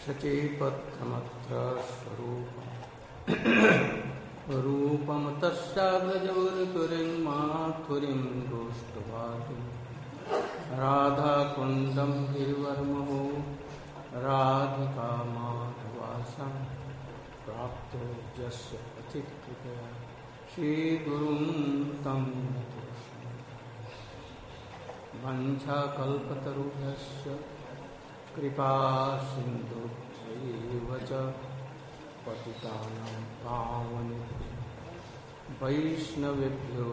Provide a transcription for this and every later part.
सचेपत्रमत्र रूपम तस्याग्रजौर्तुरीं माथुरीं गोष्ठवाटीं राधाकुण्डं गिरिवर्महो राधिका माधवासं प्राप्तो यस्य पथिकृपया श्रीगुरुं तं नतोऽस्मि। वञ्चाकल्पतरुभ्यश्च कृपा सिन्धुभ्यैव च पतितानां पावनेभ्यो वैष्णवेभ्यो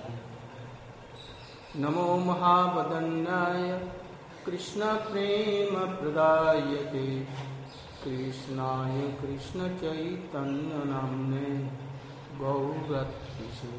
नमो महावदन्याय कृष्णप्रेमप्रदायते कृष्णाय कृष्णचैतन्यनाम्ने गौरत्रिषे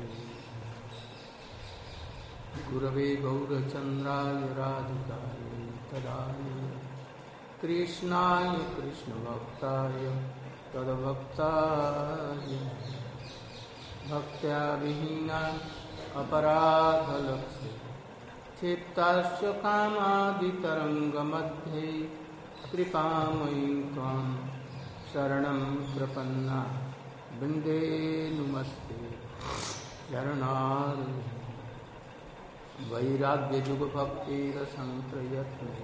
गुरवे गौरचन्द्राय राधिकाय तदाय कृष्णाय कृष्णभक्ताय तद्भक्ताय भक्त्या विहीना अपराधलक्ष्य क्षिप्ताश्च कामादितरङ्गमध्ये कृपामयीं त्वां शरणं प्रपन्ना वन्दे नमस्ते चरणारविन्दे। वैराग्यजुगभक्तिरसंप्रयत्ने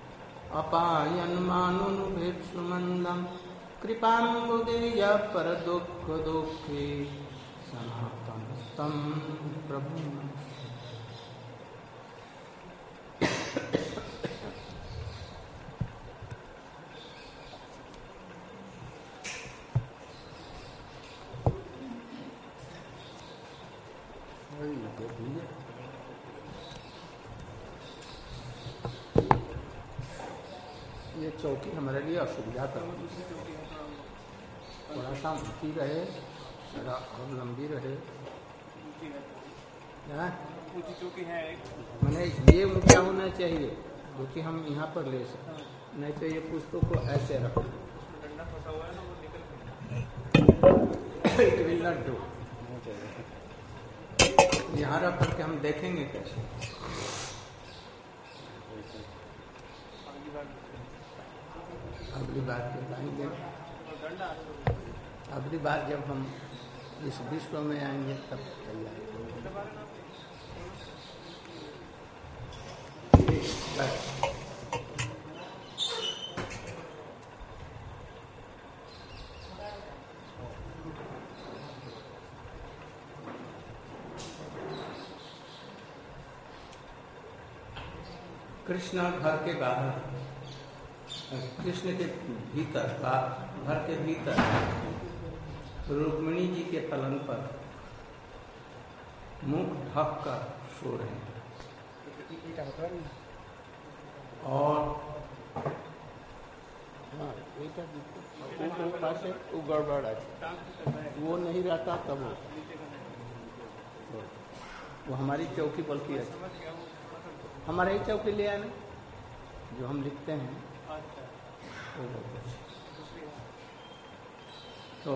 अपायन्मानुभिक्षुमन्दं कृपाम्बुदिव्या परदुःखदुःखे सनातनस्तं प्रभुं। ये चौकी हमारे लिए असुविधा कर थोड़ा सा ऊँची रहे और लंबी रहे। ऊँची चौकी है मैंने ये ऊँचा होना चाहिए क्योंकि हम यहाँ पर ले सकते, नहीं तो ये पुस्तक को ऐसे रखो। डंडा फंसा हुआ है ना, वो निकल इट विल नॉट डू। यहाँ रख करके हम देखेंगे कैसे। अगली बार जब आएंगे, अगली बार जब हम इस विश्व में आएंगे तब चल जाएंगे। कृष्ण घर के बाहर, कृष्ण के भीतर, घर के भीतर रुक्मिणी जी के पलंग पर मुख ढक कर सो रहे हैं और वो गड़बड़ है, वो नहीं रहता तब वो हमारी चौकी बल्कि है, हमारे ही चौकी ले आए ना जो हम लिखते हैं। तो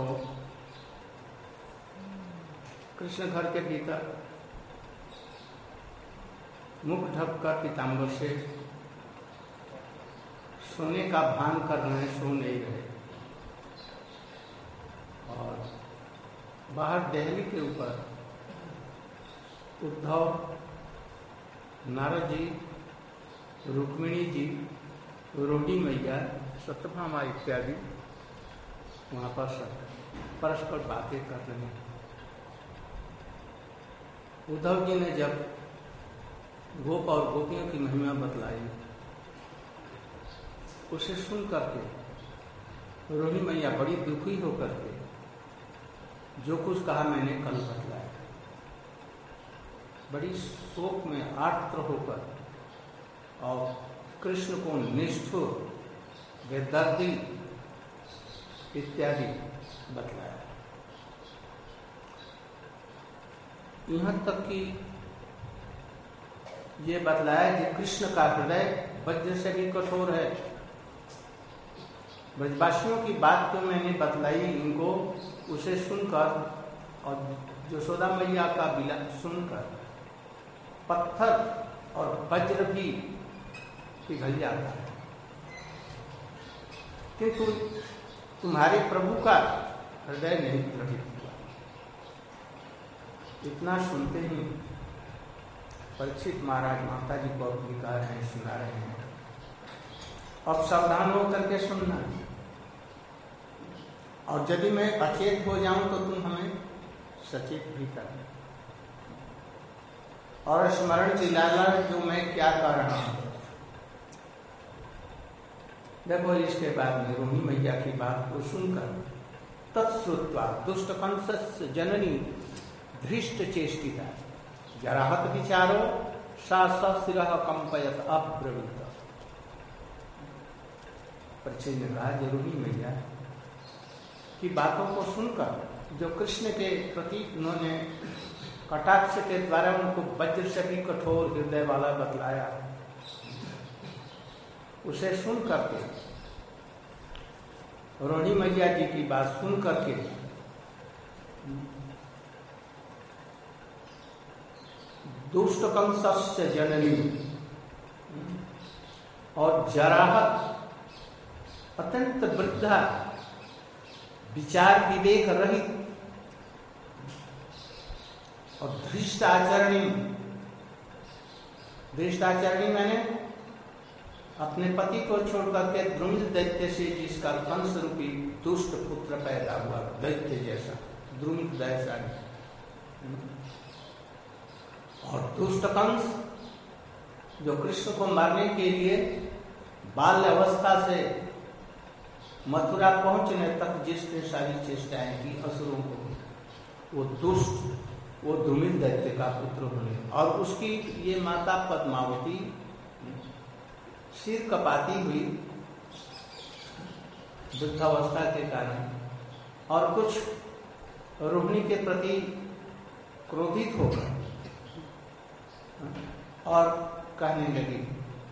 कृष्ण घर के भीतर मुख ढककर पीताम्बर से सोने का भान कर रहे हैं, सो नहीं रहे। और बाहर देहली के ऊपर उद्धव, नारद जी, रुक्मिणी जी, रोडी मैया, सत्यभामा इत्यादि वहाँ पर परस्पर बातें कर रहे हैं। उद्धव जी ने जब गोप और गोपियों की महिमा बतलाई, उसे सुन करके रोहिणी मैया बड़ी दुखी होकर के जो कुछ कहा मैंने कल बतलाया, बड़ी शोक में आर्द्र होकर और कृष्ण को निष्ठुर, बेदर्दी इत्यादि बतलाया। यहाँ तक कि ये बतलाया कि कृष्ण का हृदय वज्र से भी कठोर है। ब्रजवासियों की बात जो मैंने बतलाई इनको, उसे सुनकर और यशोदा मैया का विलाप सुनकर पत्थर और वज्र भी पिघल जाता है। किंतु तुम्हारे प्रभु का हृदय नहीं द्रवित हुआ। इतना सुनते ही परीक्षित महाराज माता जी को अपनी कह रहे हैं, सुना रहे हैं, अब सावधान होकर के सुनना, और यदि मैं अचेत हो जाऊं तो तुम हमें सचेत भी करना, और स्मरण दिलाना जो मैं क्या कर रहा हूं। देखो इसके बाद में रोहिणी मैया की बात को सुनकर तत्श्रुत्वा दुष्ट कंसस्य जननी धृष्ट चेष्टिता जराहत विचारो सा सिरः कंपयत अब्रवीत। परीक्षित ने कहा, रोहिणी मैया की बातों को सुनकर जो कृष्ण के प्रति उन्होंने कटाक्ष के द्वारा उनको वज्र से भी कठोर हृदय वाला बतलाया, उसे सुन करके रोहिणी मैया जी की बात सुन करके दुष्ट कंसस्य जननी और जराहत अत्यंत वृद्धा विचार विवेक रहित और धृष्टाचरणी मैंने अपने पति को छोड़कर के द्रुमिल दैत्य से जिसका कंस रूपी दुष्ट पुत्र पैदा हुआ, दैत्य जैसा द्रुमिल जैसा, और दुष्ट कंस जो कृष्ण को मारने के लिए बाल्य अवस्था से मथुरा पहुंचने तक जिसने सारी चेष्टाएं की असुरों को, वो दुष्ट, वो द्रुमिल दैत्य का पुत्र होने, और उसकी ये माता पद्मावती सिर कपाती हुई वृद्धावस्था के कारण और कुछ रोहिणी के प्रति क्रोधित होकर और कहने लगी,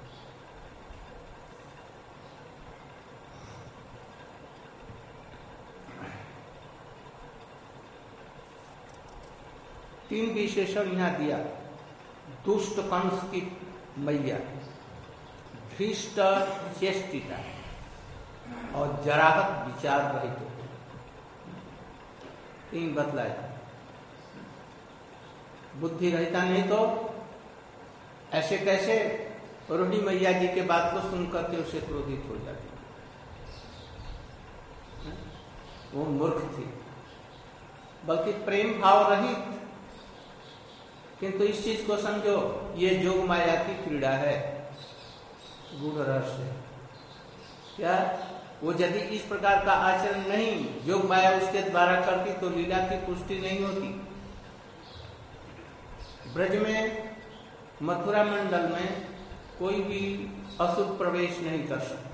तीन विशेषण यहाँ दिया, दुष्ट कंस की मैया, धृष्ट चेष्टिता और जराहत विचार रहित, तीन बतलाया। बुद्धि रहता नहीं तो ऐसे कैसे रोहिणी मैया जी के बात को सुनकर के उसे क्रोधित हो जाती, वो मूर्ख थी, बल्कि प्रेम भाव रहित। किंतु इस चीज को समझो, ये जोग माया की क्रीड़ा है, गूढ़ रहस्य है। क्या वो यदि इस प्रकार का आचरण नहीं जोग माया उसके द्वारा करती तो लीला की पुष्टि नहीं होती। ब्रज में मथुरा मंडल में कोई भी असुर प्रवेश नहीं कर सकता,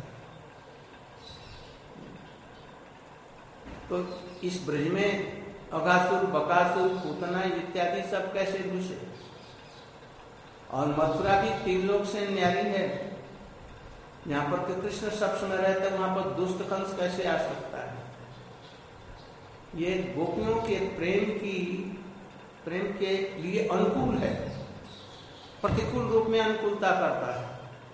तो इस ब्रज में अघासुर, बकासुर, पूतना इत्यादि सब कैसे घुसे? और मथुरा भी त्रिलोक से न्यारी है, यहाँ पर तो कृष्ण सब समय रहते, वहां पर दुष्ट कंस कैसे आ सकता है? ये गोपियों के प्रेम के लिए अनुकूल है, प्रतिकूल रूप में अनुकूलता करता है।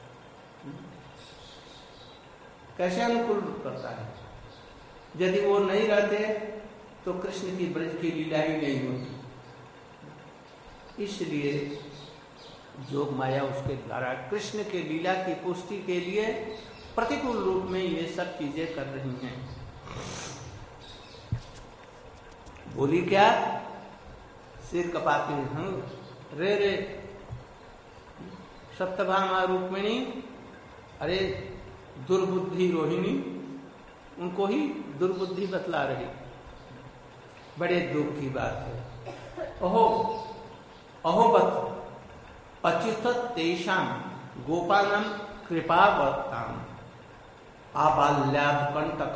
कैसे अनुकूल करता है? यदि वो नहीं रहते तो कृष्ण की ब्रज की लीला ही नहीं होती। इसलिए जोग माया उसके द्वारा कृष्ण के लीला की पुष्टि के लिए प्रतिकूल रूप में ये सब चीजें कर रही हैं। बोली क्या? सिर कपाती हूं, रे सप्तभामा रूक्मिणी, अरे दुर्बुद्धि रोहिणी, उनको ही दुर्बुद्धि बतला रही। बड़े दुख की बात है। अहोबत अच्युत तेषां गोपानां कृपावतां आबाल्यात्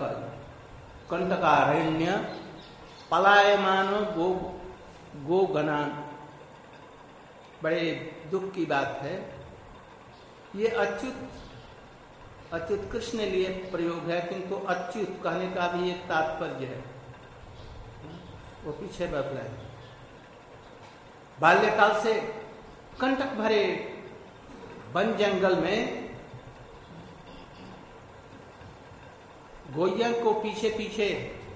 कंटकारण्य पलायमान गोगणान। बड़े दुख की बात है। ये अच्युत कृष्ण लिए प्रयोग है, किंतु अच्युत कहने का भी एक तात्पर्य है, वो पीछे बदला है। बाल्यकाल से कंटक भरे वन जंगल में गोयन को पीछे पीछे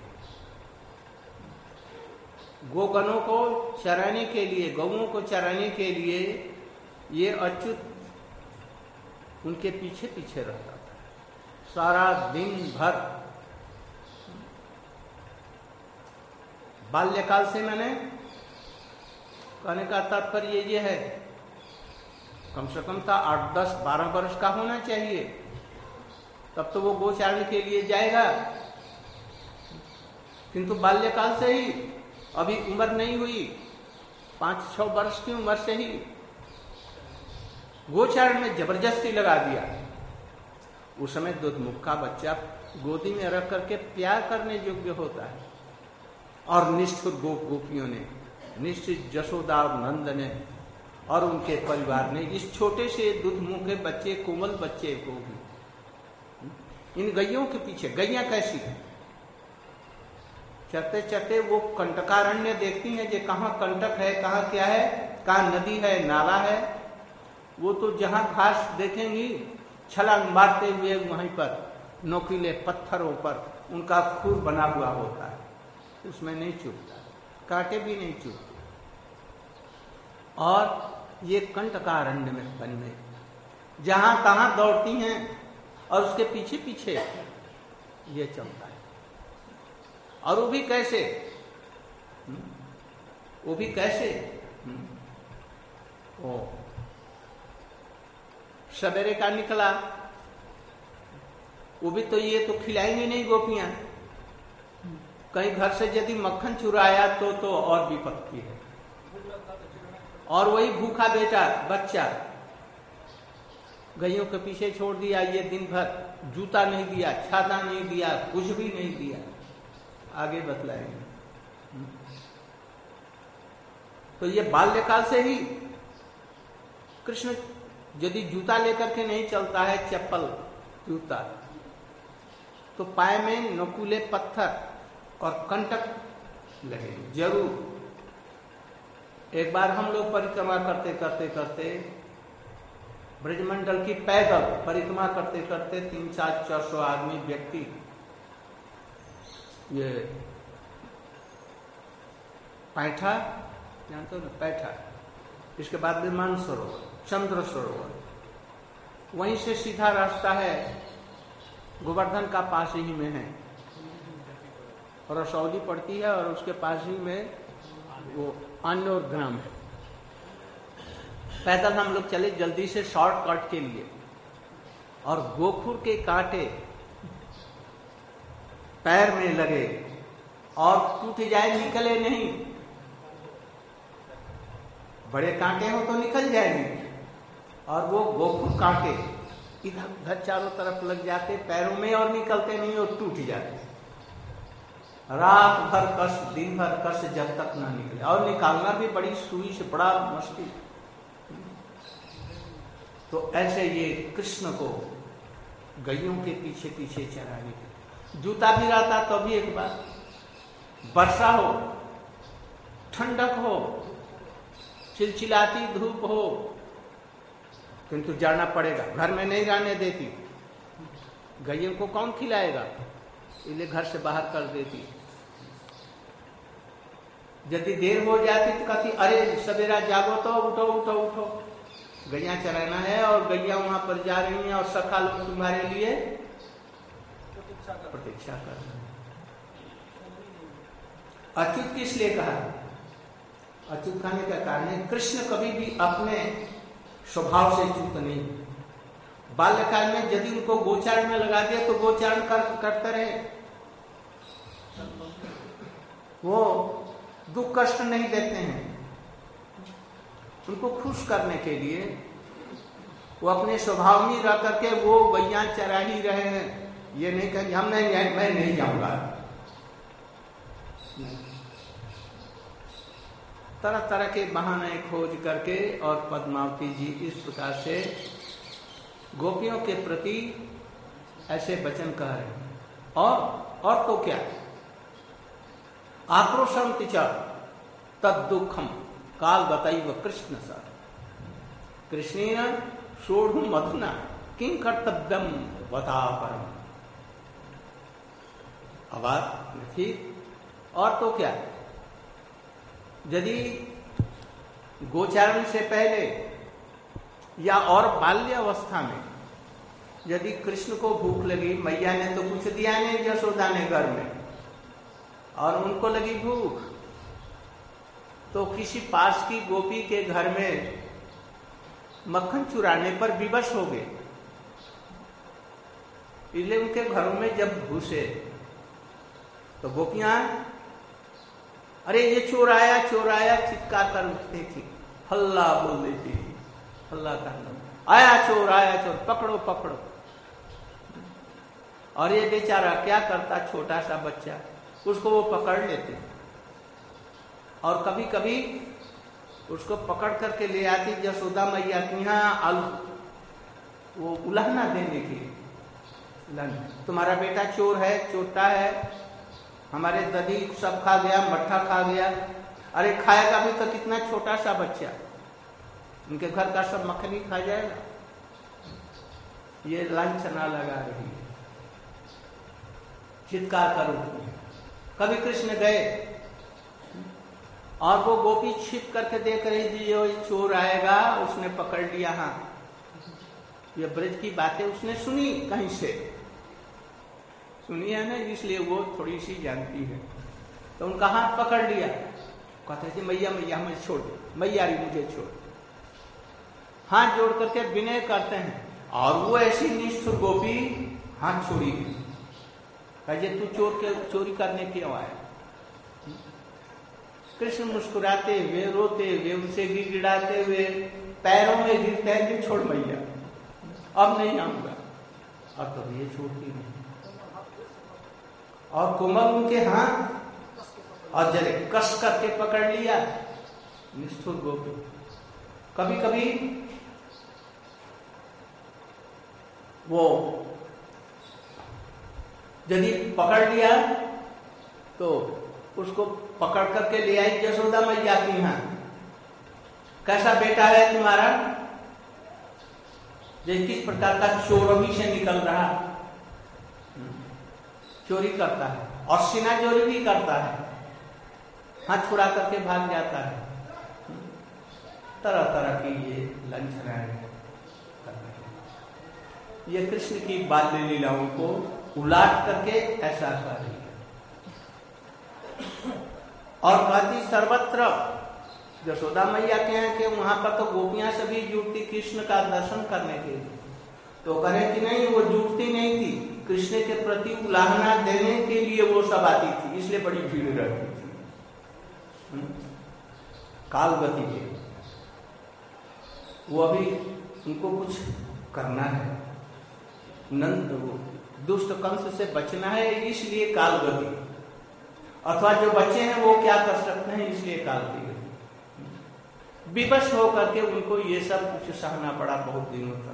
गोगनों को चराने के लिए, गौओं को चराने के लिए ये अच्युत उनके पीछे पीछे रहता था सारा दिन भर। बाल्यकाल से मैंने कहने का तात्पर्य ये है, कम से कम था 8, 10, 12 वर्ष का होना चाहिए, तब तो वो गोचारण के लिए जाएगा। किंतु बाल्यकाल से ही, अभी उम्र नहीं हुई, 5-6 वर्ष की उम्र से ही गोचारण में जबरदस्ती लगा दिया। उस समय दुधमुख का बच्चा गोदी में रख करके प्यार करने योग्य होता है। और निष्ठुर गोपियों ने, निश्चित जशोदा नंद ने और उनके परिवार ने इस छोटे से दुधमुखे बच्चे, कोमल बच्चे को भी इन गैयों के पीछे, गैया कैसी है, चलते चलते वो कंटकारण्य देखती हैं कि कहाँ कंटक है, कहाँ क्या है, कहाँ नदी है, नाला है। वो तो जहां घास देखेंगी छलांग मारते हुए वहीं पर नोकीले पत्थरों पर उनका खूर बना हुआ होता है, उसमें नहीं चुभता, कांटे भी नहीं चुभते। और ये कंटकारण्य में वन में जहां तहां दौड़ती हैं और उसके पीछे पीछे ये चलता है। और वो भी कैसे, वो भी कैसे, ओ सवेरे का निकला, वो भी तो ये तो खिलाएंगे नहीं गोपियां, कहीं घर से यदि मक्खन चुराया तो और विपत्ति है। और वही भूखा बेटा बच्चा गैयों के पीछे छोड़ दिया, ये दिन भर जूता नहीं दिया, छाता नहीं दिया, कुछ भी नहीं दिया। आगे बतलाएंगे। तो ये बाल्यकाल से ही कृष्ण यदि जूता लेकर के नहीं चलता है, चप्पल जूता, तो पाए में नकुले पत्थर और कंटक लगे जरूर। एक बार हम लोग परिक्रमा करते करते करते ब्रजमंडल की पैदल परिक्रमा करते करते 300-400 आदमी व्यक्ति ये पैठा जानते हो ना, पैठा, इसके बाद में मानसरोवर, चंद्र सरोवर, वहीं से सीधा रास्ता है, गोवर्धन का पास ही में है, और रसौली पड़ती है और उसके पास ही में वो अन्य ग्राम है। पैदल हम लोग चले जल्दी से शॉर्टकट के लिए, और गोखुर के कांटे पैर में लगे और टूट जाए, निकले नहीं। बड़े कांटे हो तो निकल जाएंगे, और वो गोखुर कांटे इधर उधर चारों तरफ लग जाते पैरों में और निकलते नहीं और टूट जाते। रात भर कष्ट, दिन भर कष्ट, जब तक ना निकले, और निकालना भी बड़ी सुई से, बड़ा मुश्किल। तो ऐसे ये कृष्ण को गैयों के पीछे पीछे चराने के, जूता भी रहता तो भी एक बार, वर्षा हो, ठंडक हो, चिलचिलाती धूप हो, किंतु जाना पड़ेगा, घर में नहीं रहने देती। गैयों को कौन खिलाएगा, इसलिए घर से बाहर कर देती। यदि देर हो जाती तो कहती अरे सवेरा जागो तो उठो उठो उठो, गैया चराना है और गैया वहां पर जा रही हैं और सखा लोग तुम्हारे लिए प्रतीक्षा कर रहे हैं। अच्युत किस लिए कहा, अच्युत कहने का कारण है कृष्ण कभी भी अपने स्वभाव से च्युत नहीं। बाल्यकाल में यदि उनको गोचारण में लगा दिया तो गोचारण करते रहे, वो दुख कष्ट नहीं देते हैं। उनको खुश करने के लिए वो अपने स्वभाव में रह करके वो गैया चरा ही रहे हैं। ये नहीं कहेंगे हम नहीं, मैं नहीं जाऊंगा। तरह तरह के बहाने खोज करके, और पद्मावती जी इस प्रकार से गोपियों के प्रति ऐसे वचन कह रहे हैं। और तो क्या, आक्रोशम तिचा तद दुखम काल बताइव कृष्ण सर, कृष्णेन सोढ़ु मधुना किं कर्तव्यम बता परम। अबाक थी। और तो क्या, यदि गोचारण से पहले या और बाल्य अवस्था में यदि कृष्ण को भूख लगी, मैया ने तो कुछ दिया नहीं यशोदा ने घर में, और उनको लगी भूख, तो किसी पास की गोपी के घर में मक्खन चुराने पर विवश हो गए। इसलिए उनके घरों में जब घुसे तो गोपियां अरे ये चोर आया चित्कार कर उठती थी, हल्ला बोल देती थी, हल्ला करना, आया चोर पकड़ो पकड़ो। और ये बेचारा क्या करता, छोटा सा बच्चा, उसको वो पकड़ लेते और कभी कभी उसको पकड़ करके ले आती यशोदा मैया के यहाँ वो उलाहना देने की, तुम्हारा बेटा चोर है, चोटा है, हमारे दही सब खा गया, मट्ठा खा गया। अरे खाएगा भी तो कितना छोटा सा बच्चा, उनके घर का सब मक्खनी खा जाएगा। ये लांछना लगा रही है, चित्कार कर उठती है। कभी कृष्ण गए और वो गोपी छिप करके देख रही थी, ये चोर आएगा, उसने पकड़ लिया। हाँ, ये ब्रज की बातें उसने सुनी, कहीं से सुनी है ना, इसलिए वो थोड़ी सी जानती है। तो उनका हाथ पकड़ लिया, कहते थे मैया मैया मुझे छोड़, मैया री मुझे छोड़। हाथ जोड़ करके विनय करते हैं, और वो ऐसी निष्ठुर गोपी हाथ छोड़ी गई। कहे तू चोरी करने क्यों आया? कृष्ण मुस्कुराते हुए, रोते हुए, उनसे गिड़गिड़ाते हुए पैरों में गिरते हैं कि छोड़ मैया, अब नहीं आऊंगा। अब तो ये छोड़ती नहीं, और कोमल उनके हाथ और जरे कस करके पकड़ लिया। निष्ठुर गोपी कभी कभी वो यदि पकड़ लिया तो उसको पकड़ करके ले आई यशोदा मैया की यहाँ, कैसा बेटा है तुम्हारा, जो किस प्रकार का चोरी से निकल रहा, चोरी करता है और सीना चोरी भी करता है, हाथ छुड़ा करके भाग जाता है। तरह तरह की ये लांछनाएं ये कृष्ण की बाल्य लीलाओं को उलाट करके ऐसा कर रही है। और कहती सर्वत्र, यशोदा मैया के यहाँ के वहां पर तो गोपियां सभी जुटती कृष्ण का दर्शन करने के लिए, तो करें कि नहीं, वो जुटती नहीं थी, कृष्ण के प्रति उलाहना देने के लिए वो सब आती थी, इसलिए बड़ी भीड़ रहती थी। कालगति के वो अभी उनको कुछ करना है, नंद वो दुष्ट कंस से बचना है, इसलिए कालगति, अथवा जो बच्चे हैं वो क्या कर सकते हैं, इसलिए कालगति। विवश होकर के उनको ये सब कुछ सहना पड़ा बहुत दिनों तक,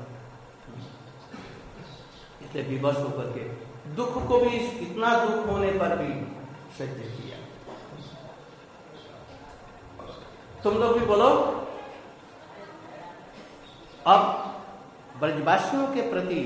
इसलिए विवश होकर के दुख को भी, इतना दुख होने पर भी सह्य किया। तुम लोग भी बोलो, अब ब्रजवासियों के प्रति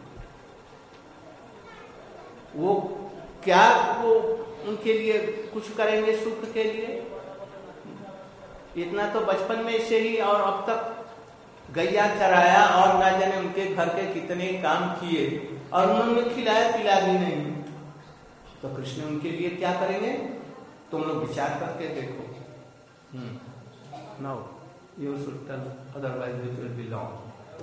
वो क्या, वो उनके लिए कुछ करेंगे सुख के लिए? इतना तो बचपन में से ही, और अब तक गैया चराया और ना जाने उनके घर के कितने काम किए, और उन्होंने खिलाया पिला भी नहीं, तो कृष्ण उनके लिए क्या करेंगे? तुम लोग विचार करके देखो। Now you should tell, otherwise it will be long.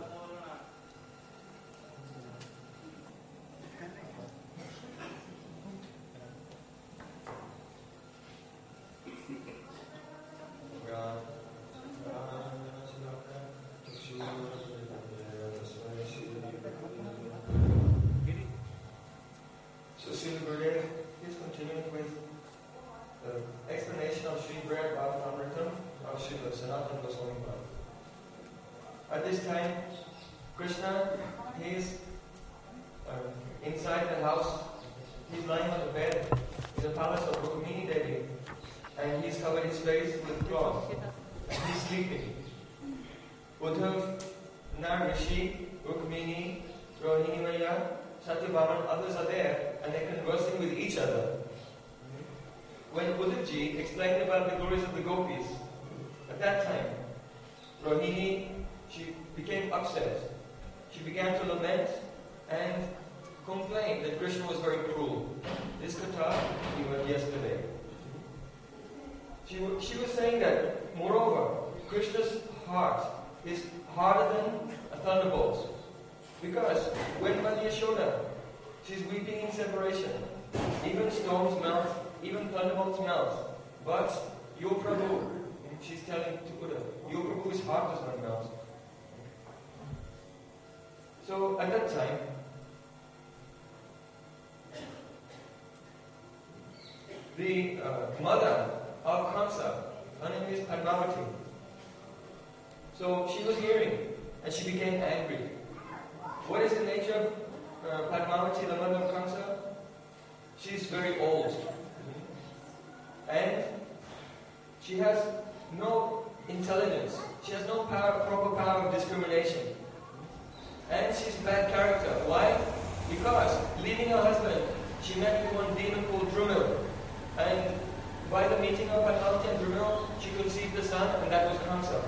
At this time, Krishna, he is inside the house. He's lying on the bed in the palace of Rukmini Devi, and he's covered his face with cloth. He's sleeping. Uddhav, Narishi, Rukmini, Rohini Maya, Satyabhaman, others are there, and they're conversing with each other. Uddhavji explained about the glories of the gopis. At that time, Rohini, she became upset. She began to lament and complain that Krishna was very cruel. This katha we heard yesterday. She was saying that, moreover, Krishna's heart is harder than a thunderbolt. Because when Mother Yashoda, she's weeping in separation, even storms melt, even thunderbolts melt. But your Prabhu, she's telling to Uddhav, your Prabhu's heart does not melt. So at that time, the mother of Kamsa, her name is Padmavati. So she was hearing and she became angry. What is the nature of Padmavati, the mother of Kamsa? She's very old. And she has no intelligence. She has no proper power of discrimination. And she's bad character. Why? Because leaving her husband, she met with one demon called Drumil. And by the meeting of Padmavati and Drumil, she conceived a son, and that was Kamsa.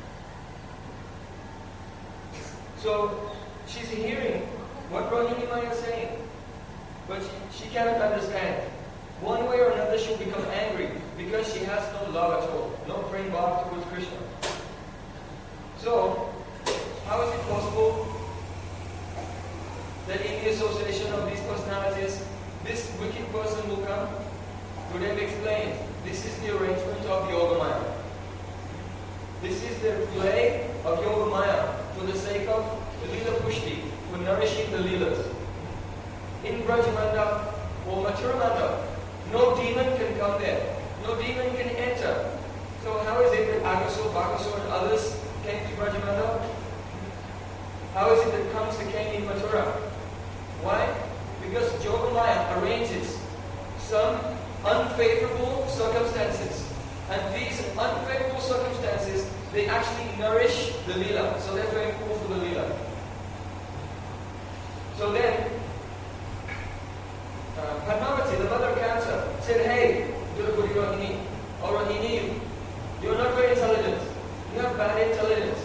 So she's hearing what Rohini Maya is saying, but she cannot understand. One way or another she'll become angry because she has no love at all, no prem bhav towards Krishna. So, how is it possible that in the association of these personalities, this wicked person will come? Gurudev explained, this is the arrangement of Yoga Maya. This is the play of Yoga Maya for the sake of the Leela Pushti, for nourishing the Leelas. In Brajamanda or Mathuramanda, no demon can come there. No demon can enter. So how is it that Agaso, Bagaso and others came to Brajamanda? How is it that Kamsa came in Mathura? Why? Because Yogamaya arranges some unfavorable circumstances. And these unfavorable circumstances, they actually nourish the Leela. So they're very cool for the Leela. So then, Padmavati, the mother of Kamsa, said, hey, Durguri Rohini, or Rohini, you're not very intelligent. You have bad intelligence.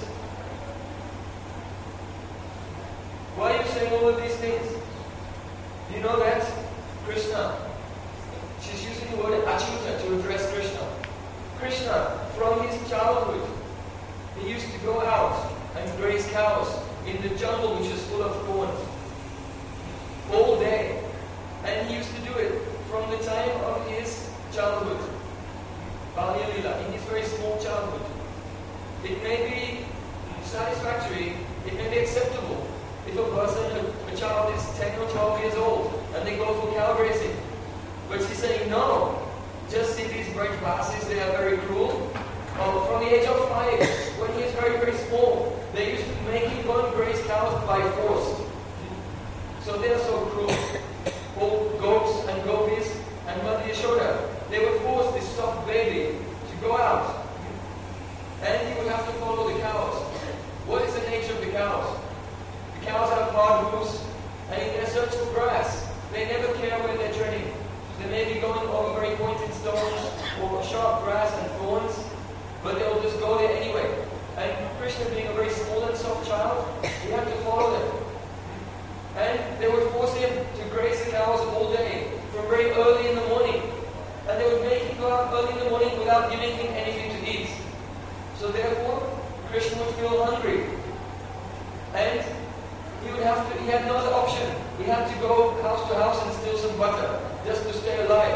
Why are you saying all of these things? You know that Krishna, she's using the word Achyuta to address Krishna. Krishna, from his childhood, he used to go out and graze cows in the jungle which is full of thorns all day. And he used to do it from the time of his childhood, Balya Lila, in his very small childhood. It may be satisfactory, it may be acceptable if a person, a child is 10 or 12 years old and they go for cow grazing. But he's saying, no, just see these Brajvasis, they are very cruel. From the age of 5, when he is very, very small, they used to make him go and graze cows by force. So they are so cruel. All goats and gopis and Mother Yashoda, they would force this soft baby to go out. And he would have to follow the cows. What is the nature of the cows? The cows have hard hooves, and in their search for grass, they never care where they're treading. They may be going over very pointed stones or sharp grass and thorns, but they'll just go there anyway. And Krishna, being a very small and soft child, he had to follow them. And they would force him to graze the cows all day, from very early in the morning. And they would make him go out early in the morning without giving him anything to eat. So therefore, Krishna would feel hungry. And he had no other option. He had to go house to house and steal some butter, just to stay alive.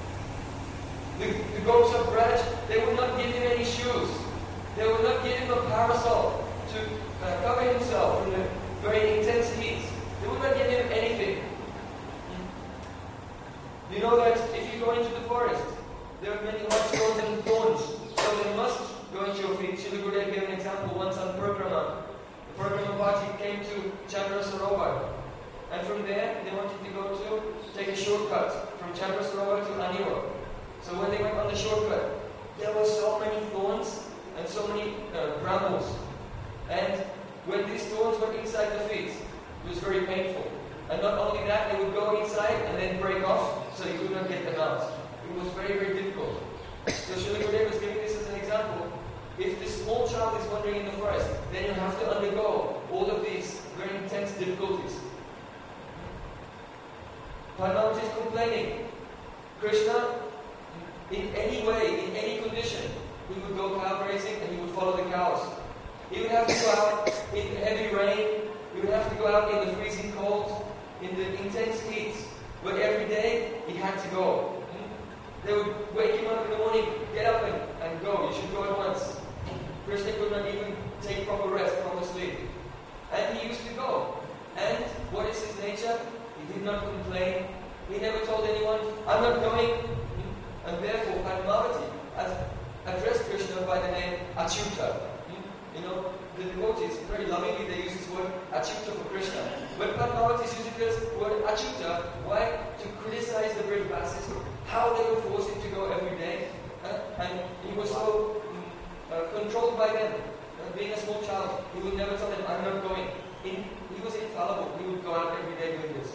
The goats of Braj, they would not give him any shoes. They would not give him a parasol to cover himself from the very intense heat. They would not give him anything. You know that if you go into the forest, there are many hot stones and thorns, so they must go into your feet. Srila Gurudev gave an example once on Parikrama. The Parikrama party came to Chandra Sarovar, and from there they wanted to go to take a shortcut from Chandra Sarovar to Aniva. So when they went on the shortcut, there were so many thorns and so many brambles. And when these thorns were inside the feet, it was very painful. And not only that, they would go inside and then break off, so you could not get them out. It was very, very difficult. child is wandering in the forest, then you have to undergo all of these very intense difficulties. Padmavati is complaining. Krishna, in any way, in any condition, he would go cow grazing and he would follow the cows. He would have to go out in heavy rain. He would have to go out in the freezing cold, in the intense heat. But every day, he had to go. They would wake him up in the morning, get up and go. You should go at once. Krishna could not even take proper rest, proper sleep. And he used to go. And what is his nature? He did not complain. He never told anyone, I'm not going. And therefore, Padmavati addressed Krishna by the name Achyuta. You know, the devotees, very lovingly, they use this word Achyuta for Krishna. But Padmavati is using this word Achyuta, why? To criticize the Brajavasis, how they would force him to go every day. And he was so controlled by them. Being a small child, he would never tell them, I'm not going. He was infallible. He would go out every day doing this.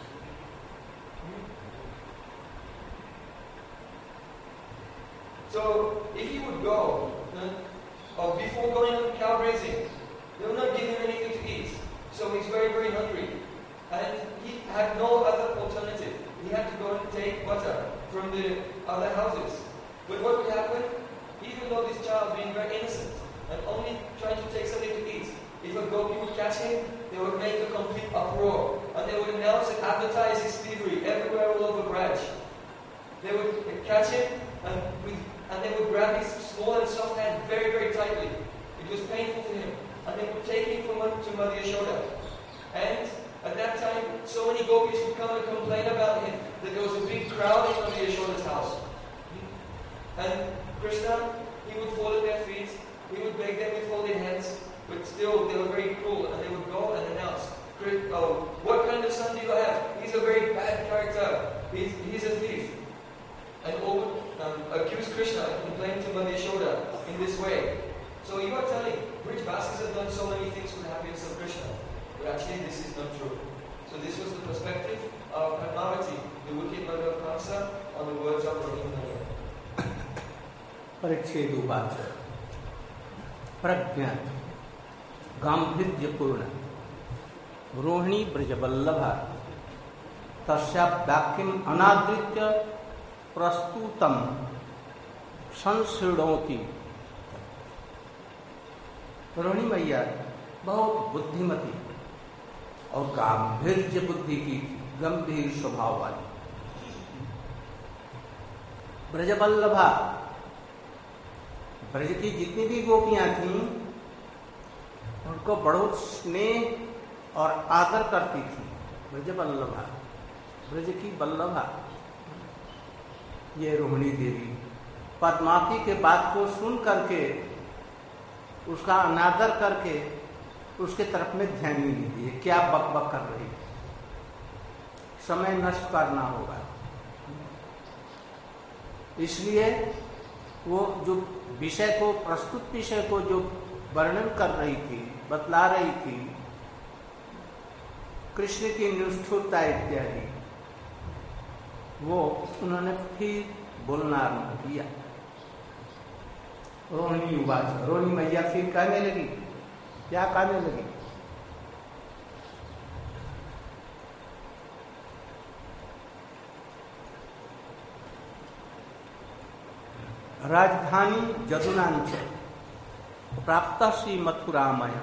So, if he would go, or before going on cow grazing, they would not give him anything to eat. So he's very, very hungry. And he had no other alternative. He had to go and take butter from the other houses. But what would happen? Even though this child being very innocent and only trying to take something to eat, if a gopi would catch him, they would make a complete uproar. And they would announce and advertise his thievery everywhere all over Braj. They would catch him and they would grab his small and soft hand very, very tightly. It was painful for him. And they would take him to Mother Yashoda. And at that time, so many gopis would come and complain about him that there was a big crowd in Mother Yashoda's house. And Krishna, he would fall at their feet, he would beg them with folded hands, but still they were very cruel, and they would go and announce, oh, what kind of son do you have? He's a very bad character. He's a thief. And all would accuse Krishna and complain to Mother Yashoda in this way. So you are telling, Brajavasis have done so many things for the happiness of Krishna. But actually this is not true. So this was the perspective of Padmavati, the wicked mother of Kamsa, on the words of Rahimaya. परिच्छेदोवाच प्रज्ञा गांभीर्यपूर्ण रोहिणी ब्रजवल्लभा तस्या वाक्यम अनादृत्य प्रस्तुतम संशृणोति। रोहिणी मैया बहुत बुद्धिमती और गांभीर्य बुद्धि की थी, गंभीर स्वभाव वाली। ब्रजवल्लभा, ब्रज की जितनी भी गोपियां थीं उनको बहुत स्नेह और आदर करती थी। ब्रजवल्लभा, ब्रज की वल्लभा, ये रोहिणी देवी पद्मावती के बात को सुन करके उसका अनादर करके उसके तरफ में ध्यान नहीं देती है। क्या बकबक कर रही है, समय नष्ट करना होगा। इसलिए वो जो विषय को, प्रस्तुत विषय को जो वर्णन कर रही थी, बतला रही थी, कृष्ण की निष्ठुरता इत्यादि, वो उन्होंने फिर बोलना आरंभ किया। रोहिणी उवाच, रोहिणी मैया फिर कहने लगी। क्या कहने लगी? राजधानी जदुनांच प्राप्त श्री मथुरामय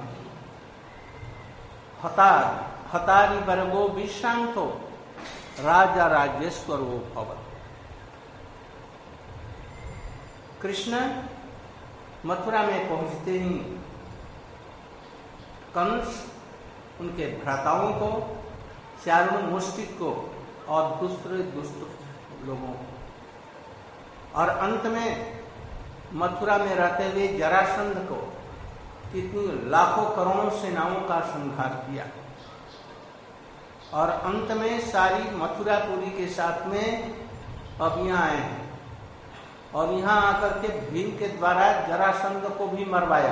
हतारी वर्गो विश्रांतो राजा राज्येश्वरो भवत्। कृष्ण मथुरा में पहुंचते ही कंस उनके भ्राताओं को, चारण मुष्टिक को और दूसरे दुष्ट लोगों को, और अंत में मथुरा में रहते हुए जरासंध को कितनी लाखों करोड़ों सेनाओं का संहार किया। और अंत में सारी मथुरापुरी के साथ में अब यहाँ आए हैं और यहाँ आकर के भीम के द्वारा जरासंध को भी मरवाया।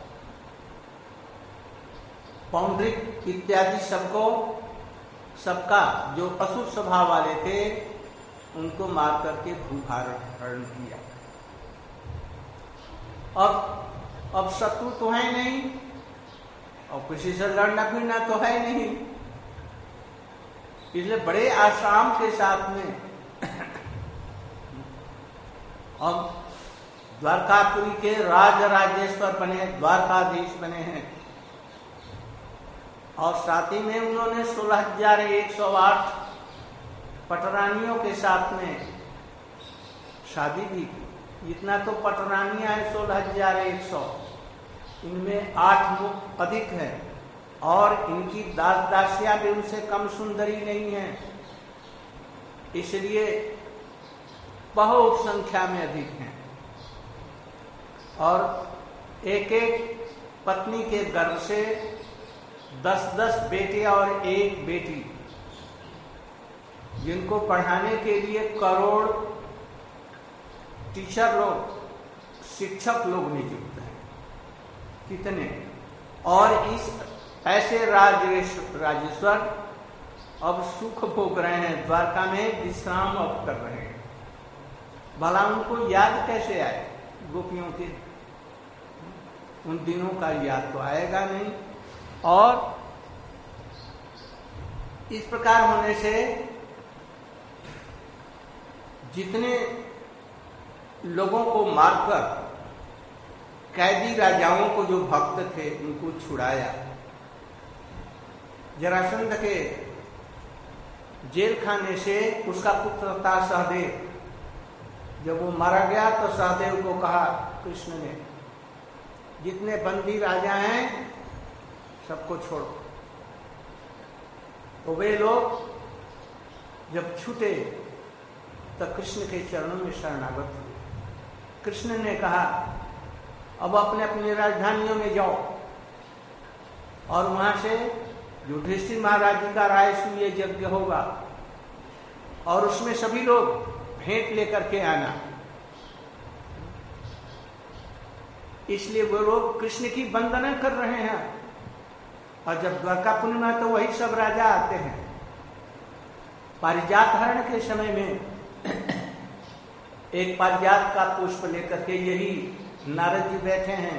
पौंड्रिक इत्यादि सबका जो असुर स्वभाव वाले थे उनको मार करके भूभारण किया। अब अब शत्रु तो है नहीं और किसी से लड़ना फिरना तो है नहीं, इसलिए बड़े आराम के साथ में अब द्वारकापुरी के राज राजेश्वर बने, द्वारकाधीश बने हैं। और साथ ही में उन्होंने 16,108 पटरानियों के साथ में शादी भी की। इतना तो पटरानियां हैं 16,100, इनमें 8 मुख अधिक है और इनकी दास दासियां भी उनसे कम सुंदरी नहीं है, इसलिए बहुत संख्या में अधिक हैं। और एक एक पत्नी के गर्भ से 10-10 बेटे और एक बेटी, जिनको पढ़ाने के लिए करोड़ टीचर लोग, शिक्षक लोग नियुक्त हैं, कितने। और इस ऐसे राजेश्वर अब सुख भोग रहे हैं, द्वारका में विश्राम अब कर रहे हैं। भला उनको याद कैसे आए गोपियों के, उन दिनों का याद तो आएगा नहीं। और इस प्रकार होने से जितने लोगों को मारकर कैदी राजाओं को जो भक्त थे उनको छुड़ाया, जरासंध के जेल खाने से उसका पुत्र था सहदेव, जब वो मारा गया तो सहदेव को कहा कृष्ण ने, जितने बंदी राजा हैं सबको छोड़ो। तो वे लोग जब छूटे तो कृष्ण के चरणों में शरणागत हुए। कृष्ण ने कहा अब अपने अपनी राजधानियों में जाओ, और वहां से युधिष्ठिर महाराज जी का रायसूय यज्ञ होगा और उसमें सभी लोग भेंट लेकर के आना। इसलिए वो लोग कृष्ण की वंदना कर रहे हैं, और जब द्वारका पूर्णिमा तो वही सब राजा आते हैं। पारिजात हरण के समय में एक पारिजात का पुष्प लेकर के यही नारद जी बैठे हैं।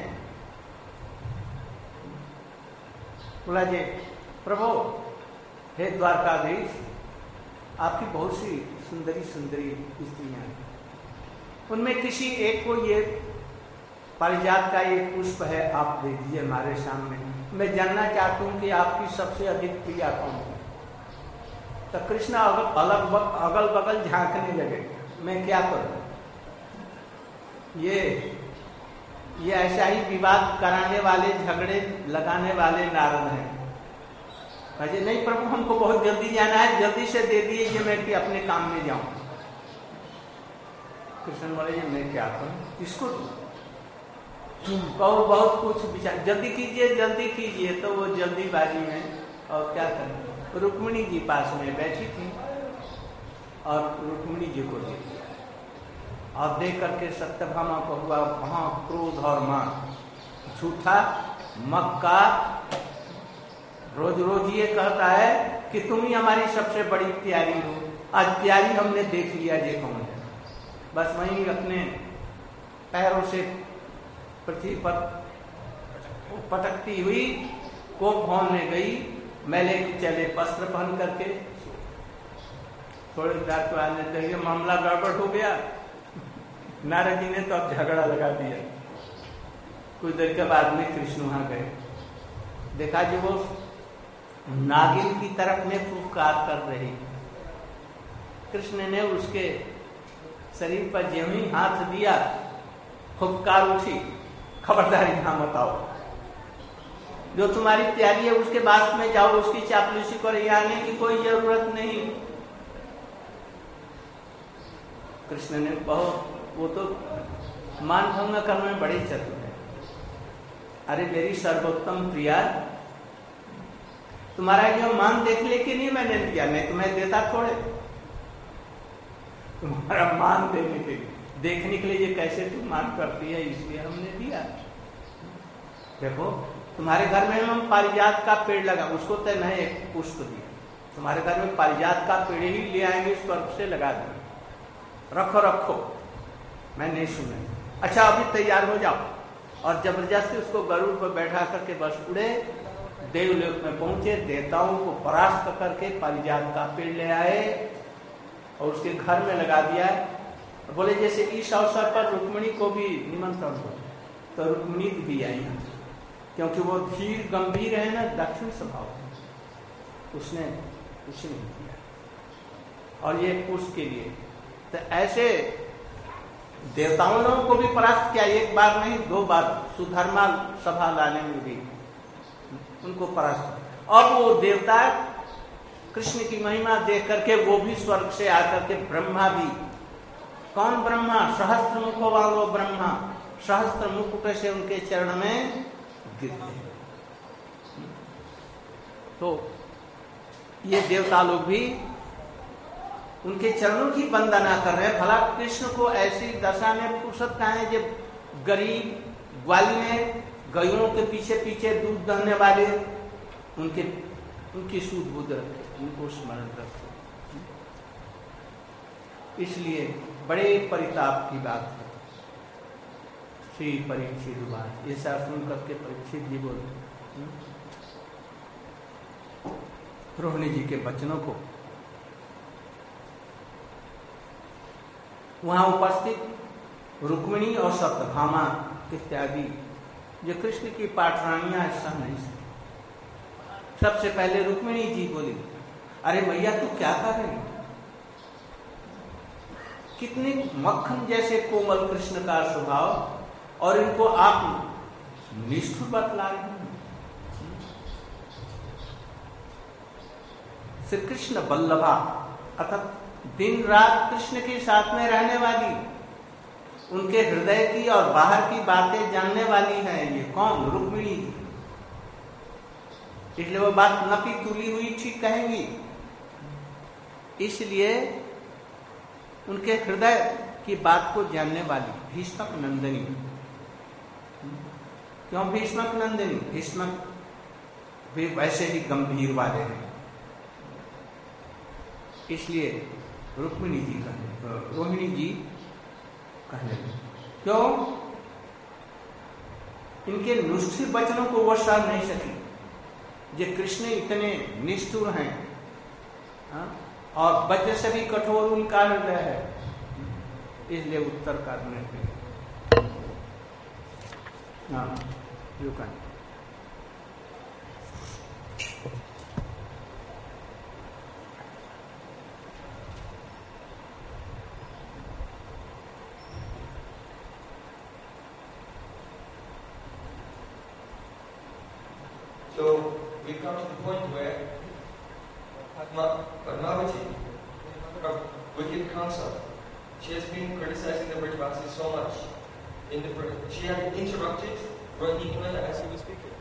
बोला जी प्रभु, हे द्वारकाधीश, आपकी बहुत सी सुंदरी सुंदरी स्त्रियां हैं, उनमें किसी एक को ये पारिजात का एक पुष्प है, आप दे दीजिए हमारे सामने। मैं जानना चाहता हूं कि आपकी सबसे अधिक प्रिया कौन है। तो कृष्ण अगल बगल झांकने लगे, मैं क्या करूं। ये ऐसा ही विवाद कराने वाले, झगड़े लगाने वाले नारद हैं। अजय नहीं प्रभु, हमको बहुत जल्दी जाना है, जल्दी से दे दीजिए मैं कि अपने काम में जाऊं। कृष्ण बोले ये मैं क्या करूं, किसको कहो, बहुत कुछ विचार, जल्दी कीजिए। तो वो जल्दीबाजी में और क्या करें, रुक्मिणी जी पास में बैठी थी और रुक्मिणी जी को दे दिया। और दे करके सत्यभामा को हुआ वहां क्रोध और मान, झूठा मक्का रोज रोज ये कहता है कि तुम ही हमारी सबसे बड़ी प्यारी हो, आज प्यारी हमने देख लिया ये कौन है। बस वहीं अपने पैरों से पृथ्वी पर पटकती हुई कोप भवन में गई, मैले चले वस्त्र पहन करके। थोड़ी देर के बाद देखिए मामला गड़बड़ हो गया, नारद जी ने तो अब झगड़ा लगा दिया। कुछ देर के बाद में कृष्ण वहां गए, देखा जी वो नागिन की तरफ में फुफकार कर रही। कृष्ण ने उसके शरीर पर ज्यों ही हाथ दिया, फुफकार उठी, खबरदार यहां मत आओ, जो तुम्हारी प्यारी है उसके पास में जाओ, उसकी चापलूसी करो, यहाँ आने की कोई जरूरत नहीं। कृष्ण ने बहुत, वो तो मान भंग करने में बड़े चतुर है। अरे मेरी सर्वोत्तम प्रिया, तुम्हारा जो मान देख ले कि नहीं मैंने दिया, नहीं तो मैं देता थोड़े। तुम्हारा मान देने के लिए, देखने के लिए ये कैसे तुम मान करती है, इसलिए हमने दिया। देखो तुम्हारे घर में हम पारिजात का पेड़ लगा, उसको तो नहीं एक पुष्प दिया, तुम्हारे घर में पारिजात का पेड़ ही ले आएंगे, स्वर्ग से लगा देंगे, रखो, मैं नहीं सुना। अच्छा अभी तैयार हो जाओ, और जबरदस्ती उसको गरुड़ पर बैठा करके बस उड़े, देवलोक में पहुंचे, देवताओं को परास्त करके पारिजात का पेड़ ले आए और उसके घर में लगा दिया। बोले जैसे इस अवसर पर रुक्मिणी को भी निमंत्रण हो, तो रुक्मिणी भी आई, क्योंकि वो धीर गंभीर है ना, दक्षिण स्वभाव है, उसने कुछ नहीं किया। और ये पुरुष के लिए तो ऐसे देवताओं लोगों को भी परास्त किया, एक बार नहीं 2 बार, सुधर्मा सभा लाने में भी उनको परास्त। और वो देवता कृष्ण की महिमा देख करके वो भी स्वर्ग से आकर के, ब्रह्मा भी, कौन ब्रह्मा? सहस्त्र मुखों वालो ब्रह्मा, सहस्त्र मुकुट से उनके चरण में गिरते। तो ये देवता लोग भी उनके चरणों की वंदना कर रहे हैं। भला कृष्ण को ऐसी दशा में फुर्सत कहाँ है जब गरीब ग्वाली में गायों के पीछे पीछे दूध दहने वाले उनकी सूझ बूझ रखे, उनको स्मरण रखे। इसलिए बड़े परिताप की बात है। श्री परीक्षित बात ऐसा सुन करके परीक्षित जी बोले, रोहिणी जी के वचनों को वहां उपस्थित रुक्मिणी और सत्यभामा इत्यादि जो कृष्ण की पाठरानियां सह नहीं सकी। सबसे पहले रुक्मिणी जी बोली, अरे भैया तू क्या कर रही? कितने मक्खन जैसे कोमल कृष्ण का स्वभाव और इनको आप निष्ठुर बतला रहे हैं। श्री कृष्ण वल्लभा अर्थात दिन रात कृष्ण के साथ में रहने वाली, उनके हृदय की और बाहर की बातें जानने वाली है। ये कौन? रुक्मिणी। इसलिए वो बात नपी तुली हुई ठीक कहेंगी। इसलिए उनके हृदय की बात को जानने वाली भीष्मक नंदिनी। क्यों भीष्मक नंदिनी? भीष्मक भी वैसे ही गंभीर वाले हैं, इसलिए रुक्मिणी जी कहने, रोहिणी जी कहने। क्यों? इनके निष्ठुर वचनों को वो सह नहीं सकी। जे कृष्ण इतने निष्ठुर हैं, और वज्र से भी कठोर उनका हृदय है, इसलिए उत्तर करने के So we come to the point where Padmavati, wicked Kamsa, she has been criticizing the Brajavasis so much. She had interrupted Ranima as he was speaking.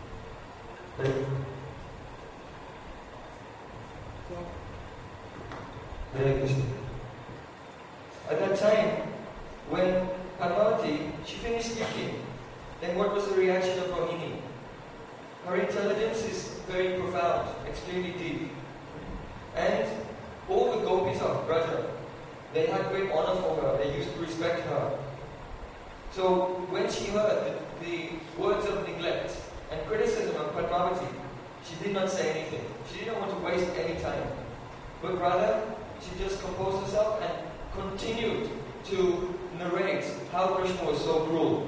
At that time, when Padmavati, she finished speaking, then what was the reaction of Rohini? Her intelligence is very profound, extremely deep. And all the gopis of Braja, they had great honor for her, they used to respect her. So when she heard the words of neglect and criticism of Padmavati, she did not say anything. She didn't want to waste any time. But rather, she just composed herself and continued to narrate how Krishna was so cruel.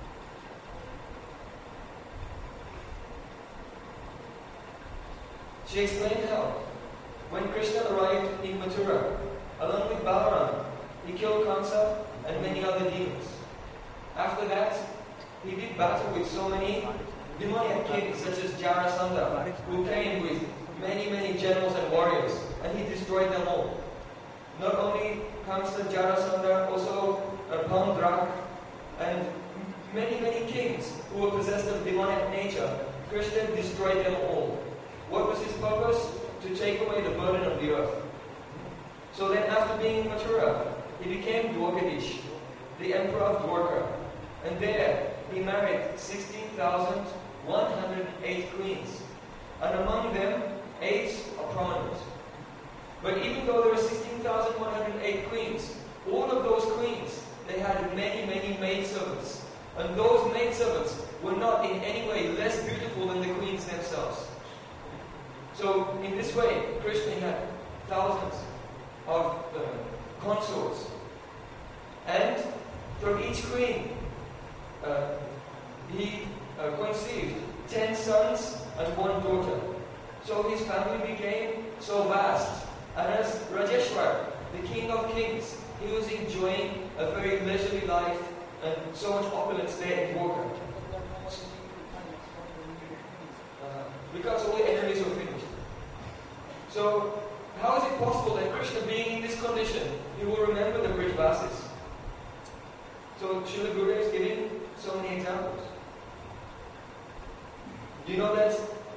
She explained how, when Krishna arrived in Mathura, along with Balaram, he killed Kamsa and many other demons. After that, he did battle with so many demoniac kings such as Jarasandha, who came with many generals and warriors, and he destroyed them all. Not only Kamsa, Jarasandha, also Pandrak, and many kings who were possessed of demonic nature. Krishna destroyed them all. What was his purpose? To take away the burden of the earth. So then after being in Mathura, he became Dwarkadish, the emperor of Dwarka. And there he married 16,108 queens. And among them, 8 are prominent. But even though there were 16,108 queens, all of those queens, they had many maidservants. And those maidservants were not in any way less beautiful than the queens themselves. So in this way, Krishna had thousands of consorts. And from each queen, he conceived 10 sons and 1 daughter. So his family became so vast. And as Rajeshwar, the king of kings, he was enjoying a very leisurely life and so much opulence there in Dwarka. Because all the enemies were finished. So, how is it possible that Krishna, being in this condition, he will remember the Brijvasis? So, Srila Gurudev is giving so many examples. Do you know that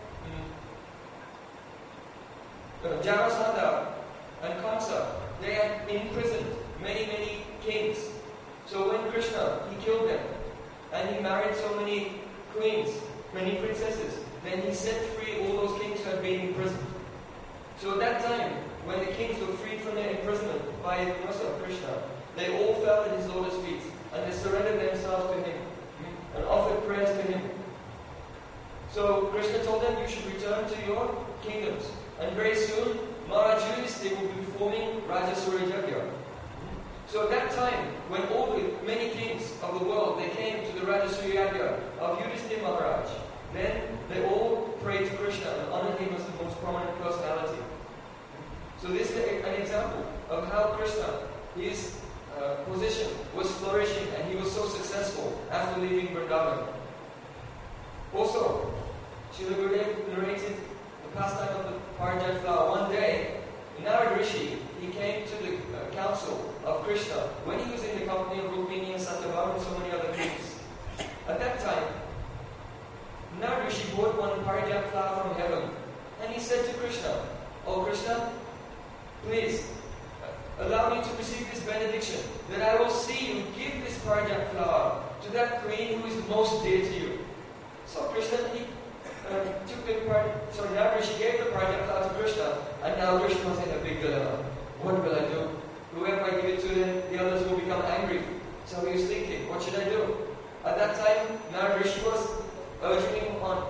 Jarasandha and Kamsa, they had imprisoned many kings. So when Krishna, he killed them, and he married so many queens, many princesses, then he set free all those kings who had been imprisoned. So at that time, when the kings were freed from their imprisonment by the mercy of Krishna, they all fell at his lotus feet, and they surrendered themselves to him, and offered prayers to him. So Krishna told them, you should return to your kingdoms. And very soon, Maharaj Yudhishthira will be performing Rajasuya Yajna. So at that time, when all the many kings of the world, they came to the Rajasuya Yajna of Yudhishthira Maharaj, then they all prayed to Krishna and honored him as the most prominent personality. So this is an example of how Krishna, his position was flourishing and he was so successful after leaving Vrindavan. Also, Srila Gurudev narrated the pastime of the Parijat flower. One day, Narad Rishi, he came to the council of Krishna when he was in the company of Rukmini and Satyabhama and so many other kings. At that time, Narad Rishi brought one Parijat flower from heaven, and he said to Krishna, "Oh Krishna, please allow me to receive this benediction, that I will see you give this Parijat flower to that queen who is most dear to you." So Krishna, he took the Narad Rishi gave the Parijat flower to Krishna, and now Krishna was in a big dilemma. What will I do? Whoever I give it to, then the others will become angry. So he was thinking, what should I do? At that time, Narad Rishi was urging him on.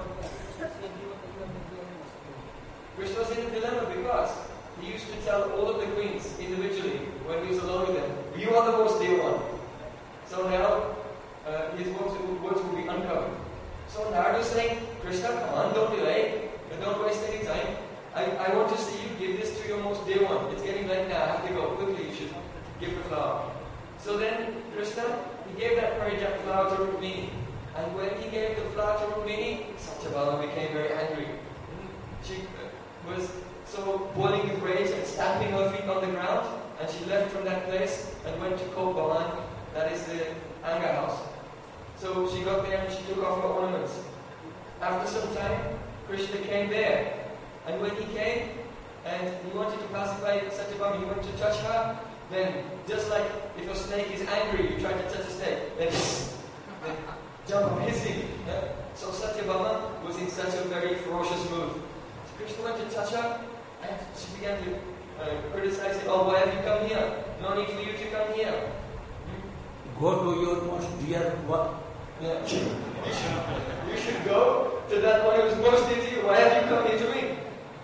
Krishna was in a dilemma because he used to tell all of the queens individually when he was alone with them, "You are the most dear one." So now his words will be uncovered. So Narad was saying, "Krishna, come on, don't delay, don't waste any time. I want to see you give this to your most dear one. It's getting late now, I have to go. Quickly, you should give the flower." So then Krishna, he gave that Parijat flower to Rukmini. And when he gave the flower to Rukmini, Satyabhama became very angry. She was so boiling with rage and stamping her feet on the ground, and she left from that place and went to Kop Bhavan, that is the Anga house. So she got there and she took off her ornaments. After some time, Krishna came there. And when he came and he wanted to pacify Satyabhama, he went to touch her, then just like if a snake is angry, you try to touch a snake, then jump up hissing. Yeah? So Satyabhama was in such a very ferocious mood. So Krishna went to touch her and she began to criticize him. "Oh, why have you come here? No need for you to come here. Go to your most dear one." Yeah. You should go to that one who is most dear to you. Why have you come here to me?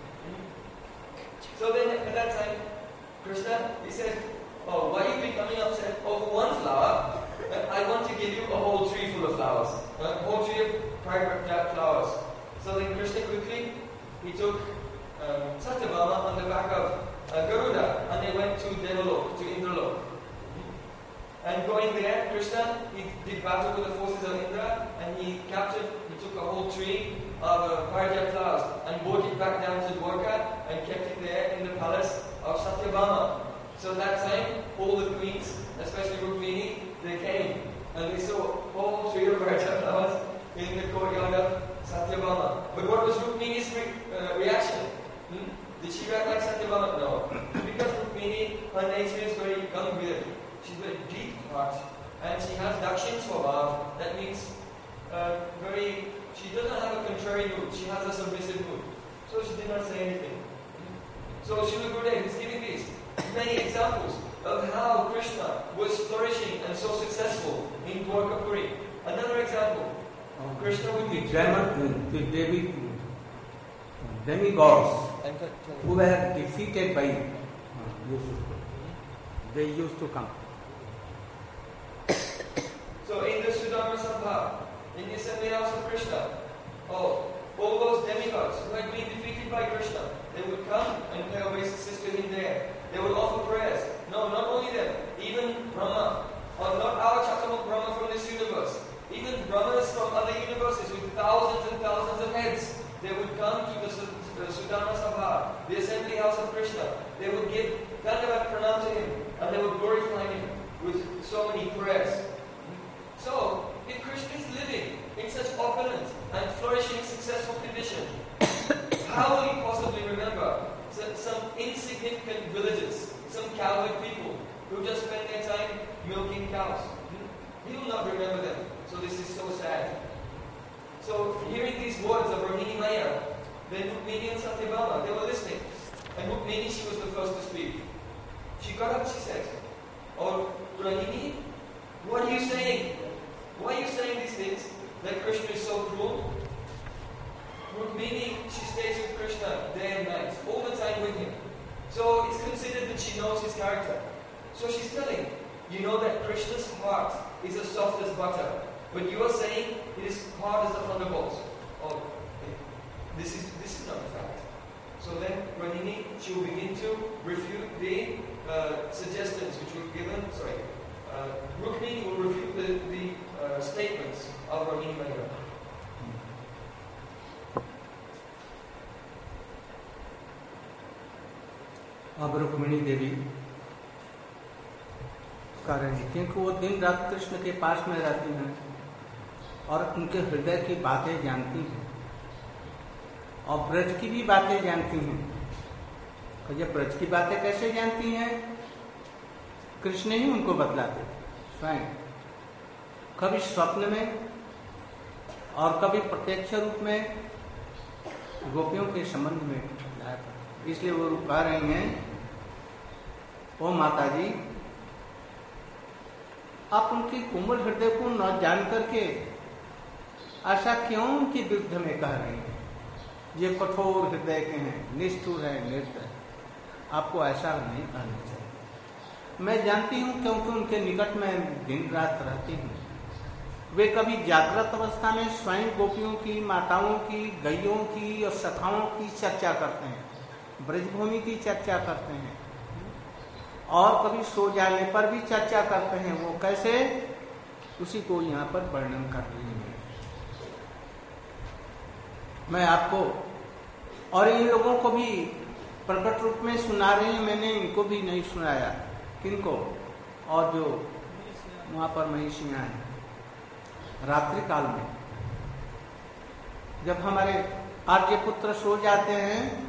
So then at that time, Krishna, he said, "Oh, why are you becoming upset over one flower? I want to give you a whole tree full of flowers. A whole tree of Parijat flowers." So then Krishna quickly, he took Satyabhama on the back of Garuda, and they went to Devalok, to Indralok. And going there, Krishna, he did battle with the forces of Indra, and he took a whole tree of Parijat flowers and brought it back down to Dwarka and kept it there in the palace of Satyabhama. So at that time, all the queens, especially Rukmini, they came and they saw a whole tree of Parijat flowers in the courtyard of Satyabhama. But what was Rukmini's reaction? Did she react like Satyabhama? No. Because Rukmini, her nature is very gambhir. She's very deep heart, and she has Dakshin Swabhav. That means she doesn't have a contrary mood. She has a submissive mood. So she did not say anything. So Srila Gurudev is giving these many examples of how Krishna was flourishing and so successful in Dwarkapuri. Another example, Krishna would be the demigods who were defeated by they used to come. So in the Sudama Sabha, in the assembly house of Krishna, all those demigods who had been defeated by Krishna, they would come and pay obeisances to him there. They would offer prayers. No, not only them, even Brahma, or not our Chaturmukh Brahma from this universe, even Brahmas from other universes with thousands and thousands of heads, they would come to the Sudama Sabha, the assembly house of Krishna. They would give Dandavat Pranam to him, and they would glorify him with so many prayers. So, if Krishna is living in such opulent and flourishing, successful condition, how will he possibly remember some insignificant villages, some cowherd people who just spend their time milking cows? He will not remember them. So this is so sad. So hearing these words of Rohini Maya, then Rukmini and Satyabhama, they were listening. And Rukmini, she was the first to speak. She got up, she said, "Oh, Rohini, what are you saying? Why are you saying these things? That Krishna is so cruel?" Rukmini, she stays with Krishna day and night, all the time with him. So it's considered that she knows his character. So she's telling, you know that Krishna's heart is as soft as butter, but you are saying it is hard as the thunderbolts. Oh, this is not a fact. So then Rohini, she will begin to refute the suggestions which were given. Rukmini will refute the statements of Rohini Maya. अब रुक्मिणी देवी कर रही, क्योंकि वो दिन रात कृष्ण के पास में रहती हैं और उनके हृदय की बातें जानती हैं और ब्रज की भी बातें जानती हैं। तो ये ब्रज की बातें कैसे जानती हैं? कृष्ण ही उनको बतलाते थे स्वयं, कभी स्वप्न में और कभी प्रत्यक्ष रूप में गोपियों के संबंध में। इसलिए वो कह रही हैं, ओ माता जी, आप उनकी कोमल हृदय को न जान करके ऐसा क्यों उनके विरुद्ध में कह रही हैं? ये कठोर हृदय के हैं, निष्ठुर है, निर्दय। आपको ऐसा नहीं कहना चाहिए। मैं जानती हूँ क्योंकि उनके निकट में दिन रात रहती हूँ। वे कभी जागृत अवस्था में स्वयं गोपियों की, माताओं की, गैयों की और सखाओं की चर्चा करते हैं, ब्रजभूमि की चर्चा करते हैं और कभी सो जाने पर भी चर्चा करते हैं। वो कैसे, उसी को यहाँ पर वर्णन कर रही है। मैं आपको और इन लोगों को भी प्रकट रूप में सुना रही हूँ, मैंने इनको भी नहीं सुनाया। किनको? और जो वहां पर महिषियां हैं, रात्रि काल में जब हमारे आर्यपुत्र सो जाते हैं,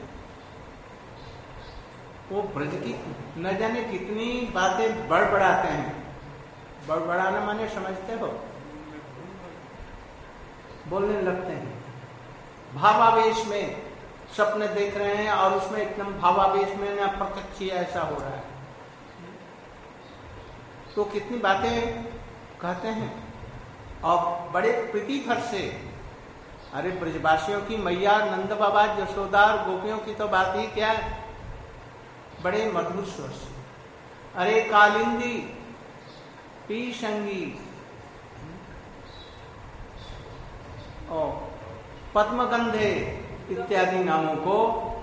वो ब्रज की न जाने कितनी बातें बड़बड़ाते हैं। बड़बड़ाना माने समझते हो? बोलने लगते हैं भावावेश में, सपने देख रहे हैं और उसमें एकदम भावावेश में ना प्रत्यक्ष ऐसा हो रहा है, तो कितनी बातें कहते हैं और बड़े प्रीति भर से। अरे ब्रजवासियों की मैया, नंद बाबा, यशोदा, गोपियों की तो बात ही क्या है, बड़े मधुर स्वर से। अरे कालिंदी, पीशंगी और पद्मगंधे इत्यादि नामों को,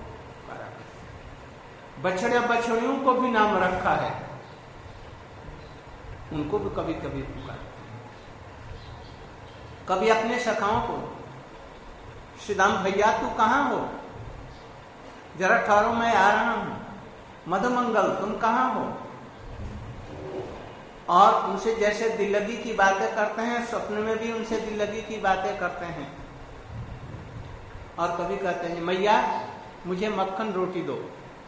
बछड़े बछड़ियों को भी नाम रखा है, उनको भी कभी कभी पुकारते हैं। कभी अपने सखाओं को, श्रीदाम भैया तू कहाँ हो, जरा ठहरो मैं आ रहा हूं, मधुमंगल तुम कहाँ हो। और उनसे जैसे दिल लगी की बातें करते हैं, स्वप्न में भी उनसे दिल लगी की बातें करते हैं। और कभी कहते हैं मैया मुझे मक्खन रोटी दो,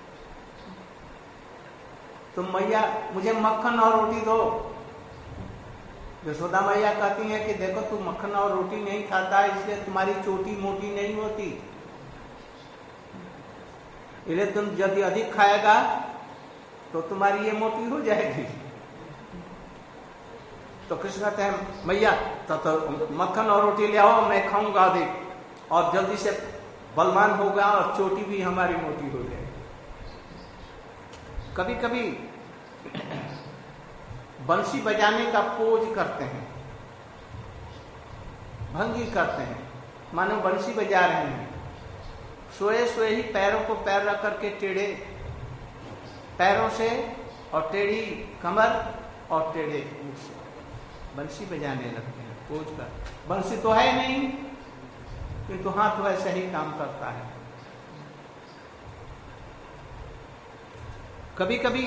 तो मैया मुझे मक्खन और रोटी दो। यशोदा मैया कहती हैं कि देखो तू मक्खन और रोटी नहीं खाता, इसलिए तुम्हारी चोटी मोटी नहीं होती, इसलिए तुम यदि अधिक खाएगा तो तुम्हारी ये मोटी हो जाएगी। तो कृष्ण कहते हैं मैया तो मक्खन और रोटी ले आओ, मैं खाऊंगा देख, और जल्दी से बलवान होगा और चोटी भी हमारी मोटी हो जाएगी। कभी कभी बंसी बजाने का पोज करते हैं, भंगी करते हैं, मानो बंसी बजा रहे हैं, सोए सोए ही पैरों को पैर रख करके टेढ़े पैरों से और टेढ़ी कमर और टेढ़े मुंह से बंसी बजाने लगते हैं पोज कर। बंसी तो है नहीं, किंतु हाथ वैसे ही काम करता है। कभी कभी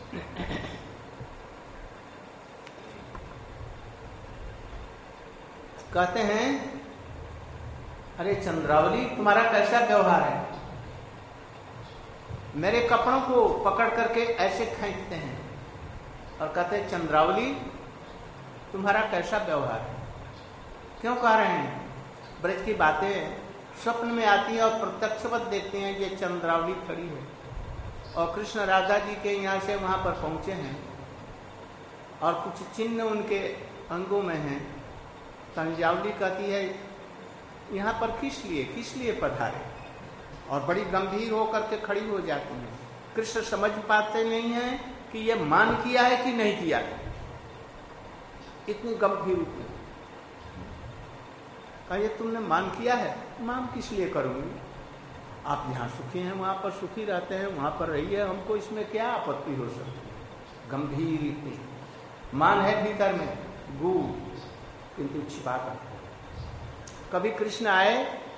कहते हैं अरे चंद्रावली तुम्हारा कैसा व्यवहार है, मेरे कपड़ों को पकड़ करके ऐसे खींचते हैं और कहते हैं चंद्रावली तुम्हारा कैसा व्यवहार है। क्यों कह रहे हैं? ब्रज की बातें स्वप्न में आती हैं और प्रत्यक्षवत देखते हैं ये चंद्रावली खड़ी है और कृष्ण राधा जी के यहाँ से वहां पर पहुंचे हैं और कुछ चिन्ह उनके अंगों में हैं। चंद्रावली कहती है यहाँ पर किस लिए पधारे, और बड़ी गंभीर होकर के खड़ी हो जाती है। कृष्ण समझ पाते नहीं है कि ये मान किया है कि नहीं किया, इतनी गंभीर रूप में कहिए तुमने मान किया है, मान किस लिए करूंगी, आप जहाँ सुखी हैं वहां पर सुखी रहते हैं, वहां पर रहिए, हमको इसमें क्या आपत्ति हो सकती है। गंभीर इतनी मान है भीतर में गू, किंतु छिपा कर। कभी कृष्ण आए,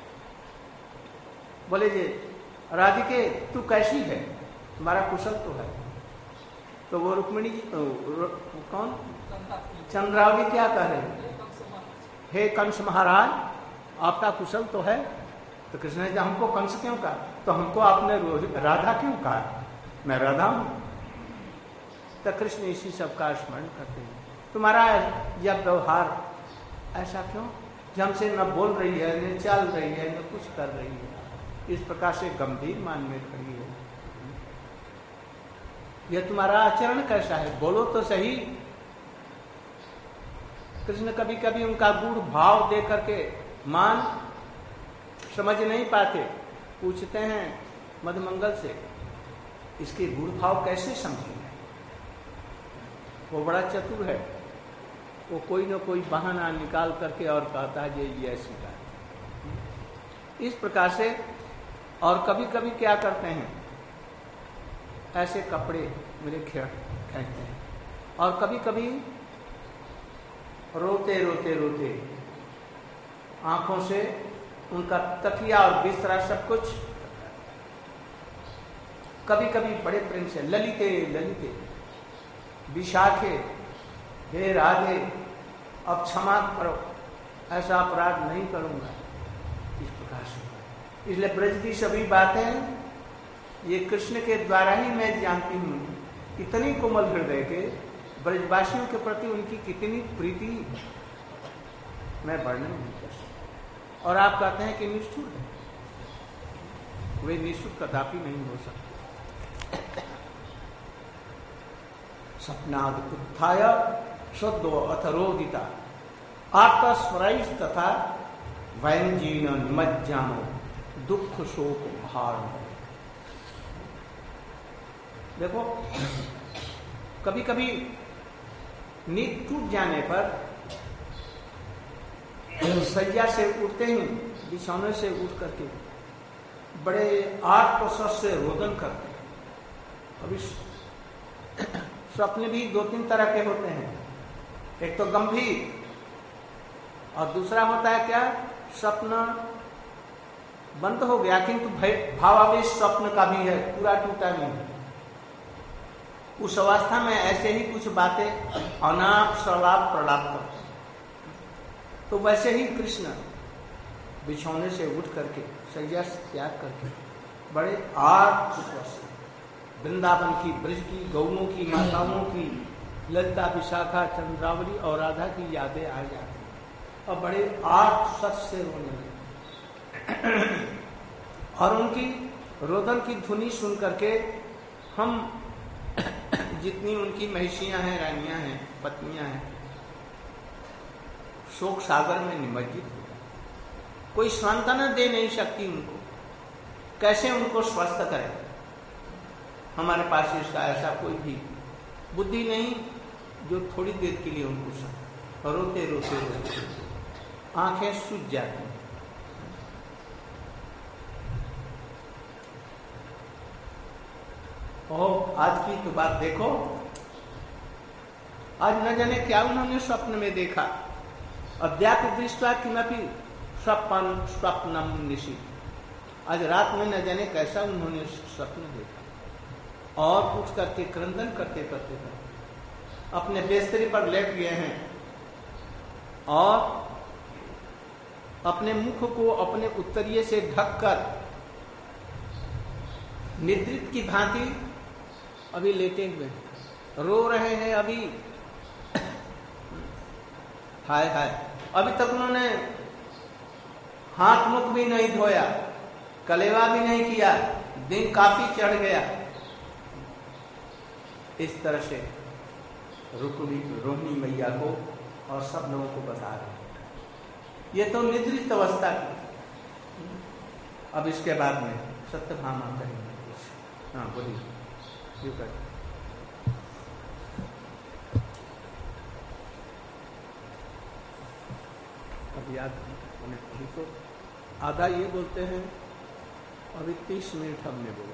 बोले जे राधिके तू कैसी है, तुम्हारा कुशल तो है। तो वो रुक्मिणी जी कौन चंद्रावली क्या कह रहे, हे कंस महाराज आपका कुशल तो है। तो कृष्ण ने हमको कंस क्यों कहा, तो हमको आपने राधा क्यों कहा, मैं राधा हूं। तो कृष्ण इसी सब का स्मरण करते हैं, तुम्हारा यह व्यवहार ऐसा क्यों, कि हमसे न बोल रही है, न चल रही है, न कुछ कर रही है, इस प्रकार से गंभीर मान में खड़ी है। यह तुम्हारा आचरण कैसा है, बोलो तो सही। कृष्ण कभी कभी उनका गूढ़ भाव दे करके मान समझ नहीं पाते, पूछते हैं मधुमंगल से इसके गूढ़ भाव कैसे समझेंगे। वो बड़ा चतुर है, वो कोई न कोई बहाना निकाल करके और कहता है ये ऐसी बात। इस प्रकार से और कभी कभी क्या करते हैं, ऐसे कपड़े मेरे खींचते हैं, और कभी कभी रोते रोते रोते आंखों से उनका तकिया और बिस्तरा सब कुछ, कभी कभी बड़े प्रेम से ललिते ललिते विशाखे हे राधे अब क्षमा करो, ऐसा अपराध नहीं करूंगा, इस प्रकार से। इसलिए ब्रज की सभी बातें ये कृष्ण के द्वारा ही मैं जानती हूँ। इतनी कोमल हृदय के ब्रजवासियों के प्रति उनकी कितनी प्रीति मैं वर्णन नहीं कर सकता। और आप कहते हैं कि निष्ठुर है, वे निष्ठुर कदापि नहीं हो सकते। सपनाद उत्थाय सद्दो अथरोदिता आत्मस्वराइस तथा वैंजीन निमज्जानो दुख शोक भार। देखो कभी कभी नींद टूट जाने पर सैया से उठते ही, बिछौने से उठ करके बड़े आत्मसस से रोदन करते हैं। अभी स्वप्न भी दो तीन तरह के होते हैं, एक तो गंभीर और दूसरा होता है क्या, स्वप्न बंद हो गया किंतु भावावेश स्वप्न का भी है, पूरा टूटा नहीं है। उस अवस्था में ऐसे ही कुछ बातें अनाप शलाप प्रलाप करते हैं। तो वैसे ही कृष्ण बिछौने से उठ करके शैया से त्याग करके बड़े आत्मविश्वास से वृंदावन की, ब्रज की, गौओं की, माताओं की, ललिता, विशाखा, चंद्रावली और राधा की यादें आ जाती हैं और बड़े आत्मसत से रोने लगते। और उनकी रोदन की धुनी सुन करके हम जितनी उनकी महिषियां हैं, रानियां हैं, पत्नियां हैं, शोक सागर में निमज्जित हो जाते। कोई सांत्वना दे नहीं सकती उनको, कैसे उनको स्वस्थ करें। हमारे पास इसका ऐसा कोई भी बुद्धि नहीं जो थोड़ी देर के लिए उनको रोते रोते रोते आंखें सूज जाती। और आज की तो बात देखो, आज न जाने क्या उन्होंने स्वप्न में देखा। अद्यापि दृष्टा किमपि स्वप्नम निशि। आज रात में न जाने कैसा उन्होंने स्वप्न देखा और उठ करके क्रंदन करते करते करते अपने बिस्तरे पर लेट गए हैं और अपने मुख को अपने उत्तरीय से ढककर निद्रित की भांति अभी लेटे हुए रो रहे हैं। अभी हाय हाय, अभी तक उन्होंने हाथ मुख भी नहीं धोया, कलेवा भी नहीं किया, दिन काफी चढ़ गया। इस तरह से रोहिणी मैया को और सब लोगों को बता रहे। ये तो निद्रित अवस्था की। अब इसके बाद में सत्यभामा कहेंगे कुछ। हाँ बोलिए, क्यों कर अब याद अभी तो आधा ये बोलते हैं, अभी 30 मिनट हमने बोला।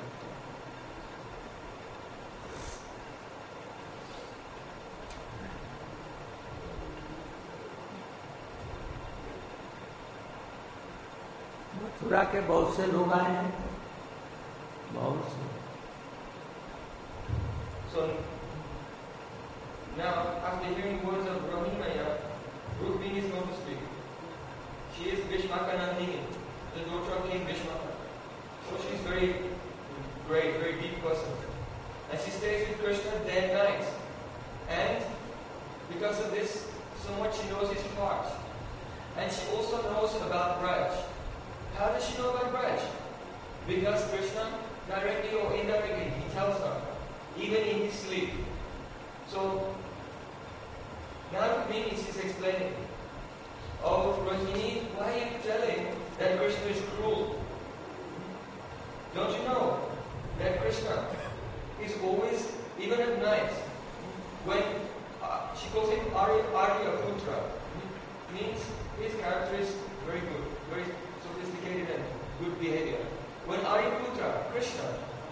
मथुरा के बहुत से लोग आए हैं, बहुत से। So now, after hearing words of Rohini Maya, Rukmini is going to speak. She is Bhishmaka Nandini, the daughter of King Bhishmaka. So she is very great, very deep person. And she stays with Krishna day and night. And because of this, so much she knows his heart. And she also knows about Braj. How does she know about Braj? Because Krishna, directly or indirectly, he tells her, even in his sleep. So, now Rukmini is explaining, oh Rohini, why are you telling that Krishna is cruel? Don't you know that Krishna is always, even at night, when she calls him Arya Putra, means his character is very good, very sophisticated and good behavior. When Arya Putra, Krishna,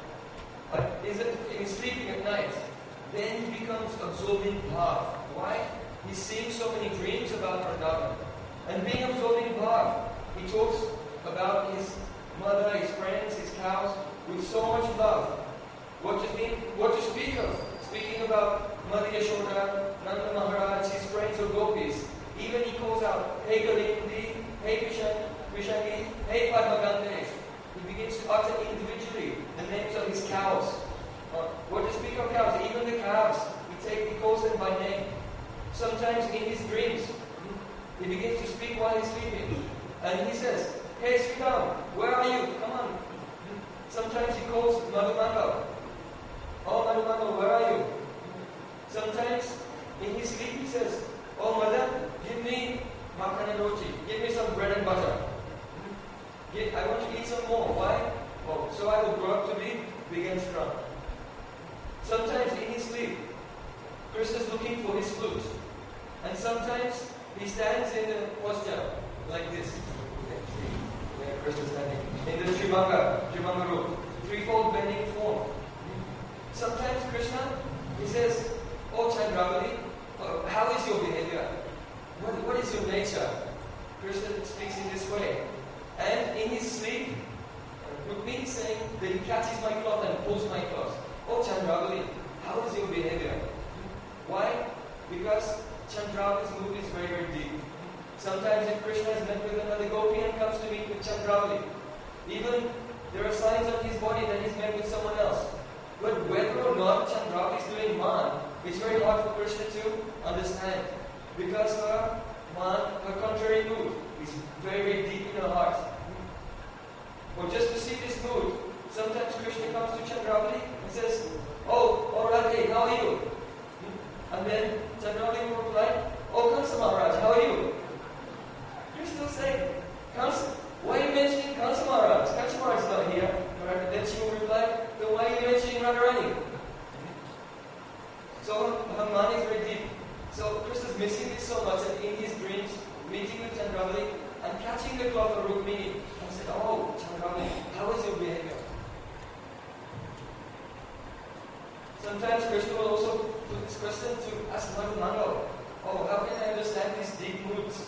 is sleeping at night, then he becomes absorbing bhav. Why? He's seeing so many dreams about Vrindavan. And being absorbing bhav, he talks about his mother, his friends, his cows, with so much love. What to speak of? Speaking about Mother Yashoda, Nanda Maharaj, his friends or gopis. Even he calls out, hey Kalindi, hey Vishangi, hey Padmagande. He begins to utter individually the names of his cows. What to speak of cows? Even the cows, he calls them by name. Sometimes in his dreams, he begins to speak while he's sleeping. And he says, hey Sridham, where are you? Come on. Sometimes he calls Madhumangal. Oh Madhumangal, where are you? Sometimes in his sleep he says, oh mother, give me makhana roti. Give me some bread and butter. I want to eat some more. Why? Oh, so I will grow up to be big and strong. Sometimes in his sleep, Krishna is looking for his flute. And sometimes he stands in a posture like this. Where Krishna is standing. In the Tribhanga roop. Threefold bending form. Sometimes Krishna, he says, oh Chandravali, how is your behavior? What is your nature? Krishna speaks in this way. And in his sleep, Rukmini is saying that he catches my cloth and pulls my cloth. Oh Chandravali, how is your behavior? Why? Because Chandravali's mood is very, very deep. Sometimes if Krishna is met with another gopi and comes to meet with Chandravali, even there are signs on his body that he's met with someone else. But whether or not Chandravali is doing man, it's very hard for Krishna to understand. Because her contrary mood is very, very deep in her heart. Or just to see this mood, sometimes Krishna comes to Chandravali and says, oh, Radhe, how are you? And then Chandravali will reply, oh, Kansa Maharaj, how are you? Krishna was saying, why are you mentioning Kansa Maharaj? Kansa Maharaj is not here. Then she will reply, then why are you mentioning Radharani? So her mind is very deep. So Krishna is missing this so much, and in his dreams, meeting with Chandravali and catching the cloth of Rukmini, and said, oh, Chandravali, how is your behavior? Sometimes Krishna will also put this question to ask Madhu, oh, how can I understand these deep moods?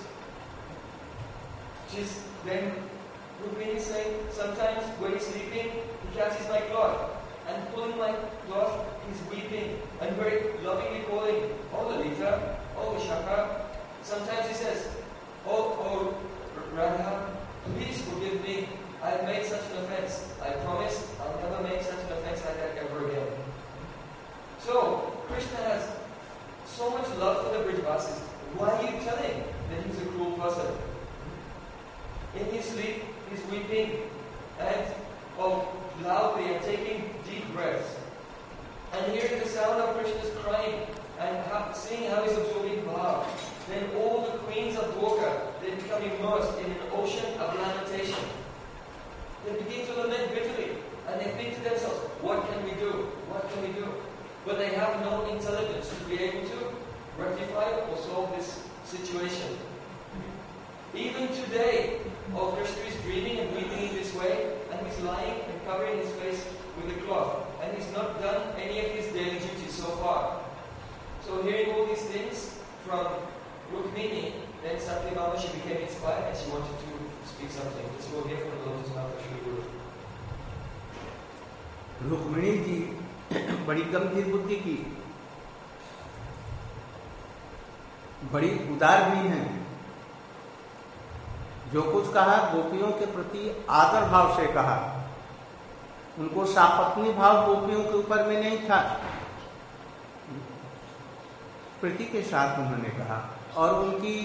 Then Rukmini is saying, sometimes when he's sleeping, he catches my cloth, and pulling my cloth, he's weeping, and very lovingly calling, oh Lalita, oh Shaka. Sometimes he says, oh Radha, please forgive me, I have made such an offense. I promise I'll never make such an offense like that ever again. So, Krishna has so much love for the Brijvasis. Why are you telling that he's a cruel person? In his sleep, he's weeping and loudly and taking deep breaths. And hearing the sound of Krishna's crying and seeing how he's absorbing bhav. Then all the queens of Dwarka, they become immersed in an ocean of lamentation. They begin to lament bitterly. And they think to themselves, what can we do? What can we do? But they have no intelligence to be able to rectify or solve this situation. Even today, Krishna is dreaming and weeping in this way, and he's lying and covering his face with a cloth, and he's not done any of his daily duties so far. So hearing all these things from Rukmini, then Satyabhama, she became inspired and she wanted to speak something. Let's go hear from the Lotus Mouth of Shri Guru. Rukmini ji बड़ी गंभीर बुद्धि की, बड़ी उदार भी हैं। जो कुछ कहा गोपियों के प्रति आदर भाव से कहा। उनको सापत्नी भाव गोपियों के ऊपर में नहीं था, प्रीति के साथ उन्होंने कहा। और उनकी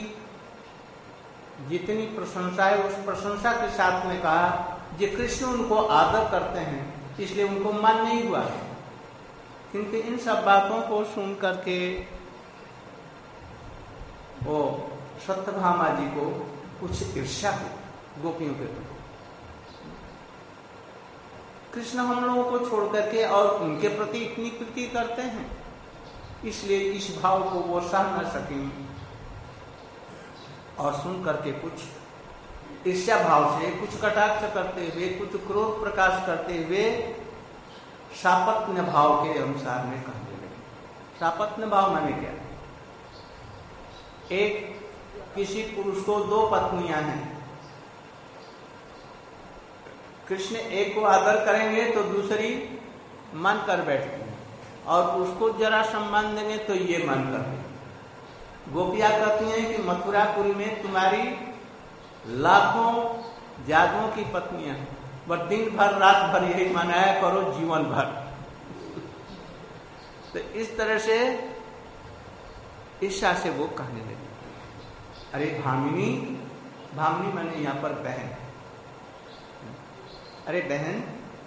जितनी प्रशंसा है उस प्रशंसा के साथ में कहा, जो कृष्ण उनको आदर करते हैं इसलिए उनको मन नहीं हुआ। किंतु इन सब बातों को सुन करके वो सत्यभामा जी को कुछ ईर्ष्या हुई गोपियों के प्रति। कृष्ण हम लोगों को छोड़ करके और उनके प्रति इतनी प्रीति करते हैं, इसलिए इस भाव को वो सह न सकें। और सुन करके कुछ ईर्ष्या भाव से, कुछ कटाक्ष करते हुए, कुछ क्रोध प्रकाश करते हुए सापत्न्य भाव के अनुसार में कहने लगे। सापत्न्य भाव माने क्या? एक किसी पुरुष को दो पत्नियां हैं, कृष्ण एक को आदर करेंगे तो दूसरी मन कर बैठती है, और उसको जरा सम्मान देंगे तो ये मन कर देंगे। गोपियां कहती हैं कि मथुरापुरी में तुम्हारी लाखों जादुओं की पत्नियां हैं, बस दिन भर रात भर यही मनाया करो जीवन भर। तो इस तरह से ईर्ष्या से वो कहने लगे। अरे भामिनी, भामिनी माने यहाँ पर बहन। अरे बहन,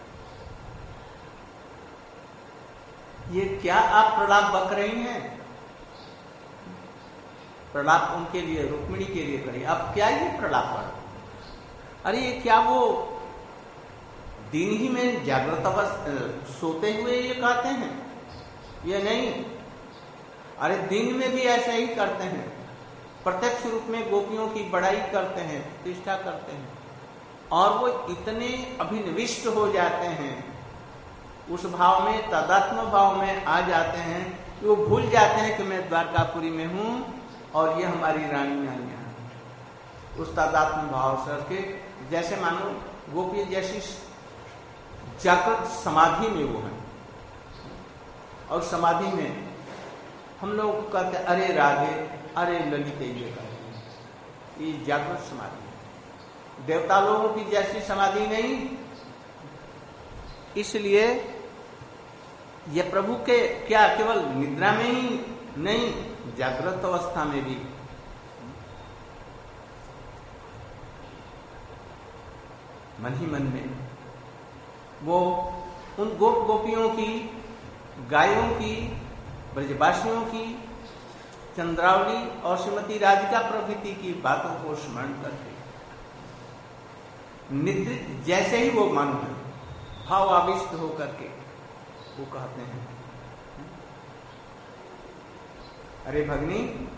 ये क्या आप प्रलाप बक रही हैं? प्रलाप उनके लिए, रुक्मिणी के लिए करिए। अब क्या ये प्रलाप कर? अरे ये क्या वो दिन ही में जागृत अवस्था सोते हुए ये कहते हैं? ये नहीं, अरे दिन में भी ऐसे ही करते हैं। प्रत्यक्ष रूप में गोपियों की बड़ाई करते हैं, प्रतिष्ठा करते हैं, और वो इतने अभिनिविष्ट हो जाते हैं, उस भाव में, तदात्म भाव में आ जाते हैं, वो भूल जाते हैं कि मैं द्वारकापुरी में हूं और ये हमारी रानियां हैं। उस तादात्म्य भाव से के जैसे मानो गोपी जैसी जागृत समाधि में वो है। और समाधि में हम लोग कहते हैं अरे राधे, अरे ललिते, ये कहते हैं, ये जागृत समाधि है, देवता लोगों की जैसी समाधि नहीं। इसलिए ये प्रभु के क्या केवल निद्रा में ही नहीं, जागृत अवस्था में भी मन ही मन में वो उन गोप गोपियों की, गायों की, ब्रजवासियों की चंद्रावली और श्रीमती राधिका प्रभृति की बातों को स्मरण करके निद्रित जैसे ही वो मन है भाव आविष्ट होकर के वो कहते हैं, अरे भगनी,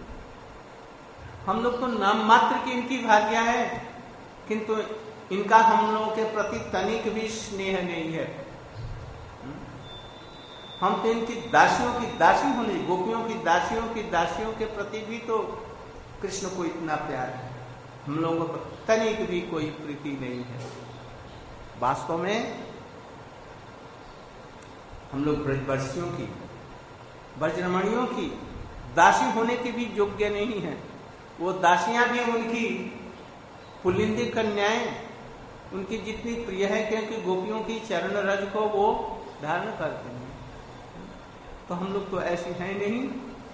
हम लोग तो नाम मात्र की इनकी भाग्य है, किंतु इनका हम लोगों के प्रति तनिक भी स्नेह नहीं है। हम तो इनकी दासियों की दासी होने, गोपियों की दासियों के प्रति भी तो कृष्ण को इतना प्यार है, हम लोगों को तनिक भी कोई प्रीति नहीं है। वास्तव में हम लोग ब्रजवर्षियों की, ब्रजरमणियों की दासी होने के भी योग्य नहीं है। वो दासियां भी उनकी पुल्लिंदी कन्याएं उनकी जितनी प्रिय है, क्योंकि गोपियों की चरण रज को वो धारण करते हैं, तो हम लोग तो ऐसी हैं नहीं।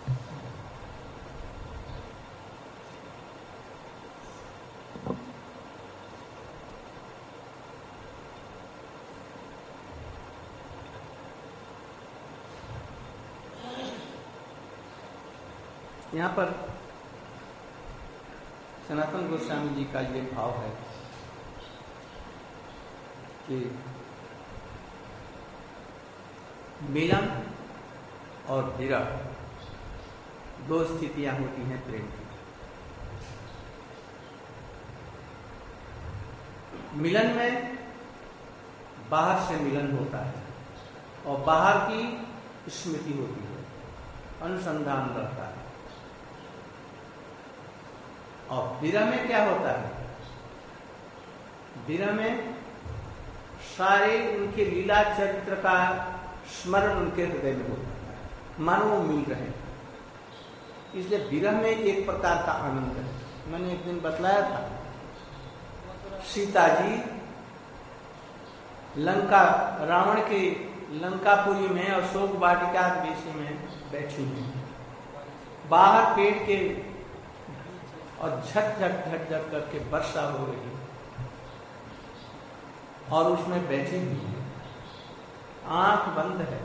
यहाँ पर सनातन गोस्वामी जी का ये भाव है कि मिलन और विरह दो स्थितियां होती हैं प्रेम की। मिलन में बाहर से मिलन होता है और बाहर की स्मृति होती है, अनुसंधान रहता है। और विरह में क्या होता है? विरह में सारे उनके लीला चरित्र का स्मरण उनके हृदय में होता है, मानो वो मिल रहे हैं। इसलिए विरह में एक प्रकार का आनंद है। मैंने एक दिन बतलाया था, सीता जी लंका, रावण के लंकापुरी में अशोक वाटिका देश में बैठी हैं, बाहर पेड़ के और झट झट झट झट करके वर्षा हो रही है और उसमें बैठी हुई है, आंख बंद है,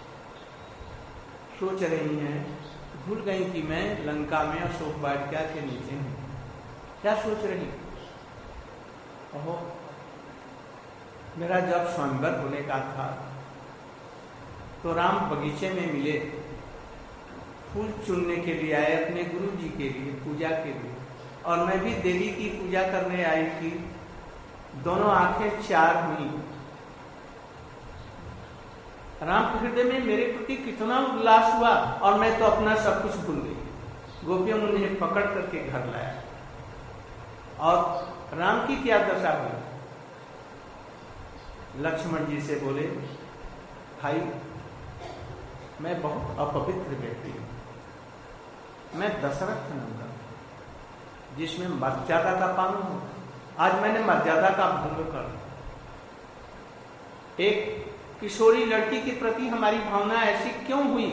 सोच रही हैं, भूल गई कि मैं लंका में अशोक वाटिका के नीचे हूं। क्या सोच रही? ओहो, मेरा जब स्वयंवर होने का था तो राम बगीचे में मिले, फूल चुनने के लिए आए अपने गुरु जी के लिए, पूजा के लिए, और मैं भी देवी की पूजा करने आई थी। दोनों आंखें चार हुई। राम के हृदय में मेरे प्रति कितना उल्लास हुआ और मैं तो अपना सब कुछ भूल गई। गोपियों ने मुझे पकड़ करके घर लाया और राम की क्या दशा हुई? लक्ष्मण जी से बोले, भाई मैं बहुत अपवित्र व्यक्ति हूं, मैं दशरथ नंदन जिसमें मर्यादा का पालन होता, आज मैंने मर्यादा का भंग कर, एक किशोरी लड़की के प्रति हमारी भावना ऐसी क्यों हुई?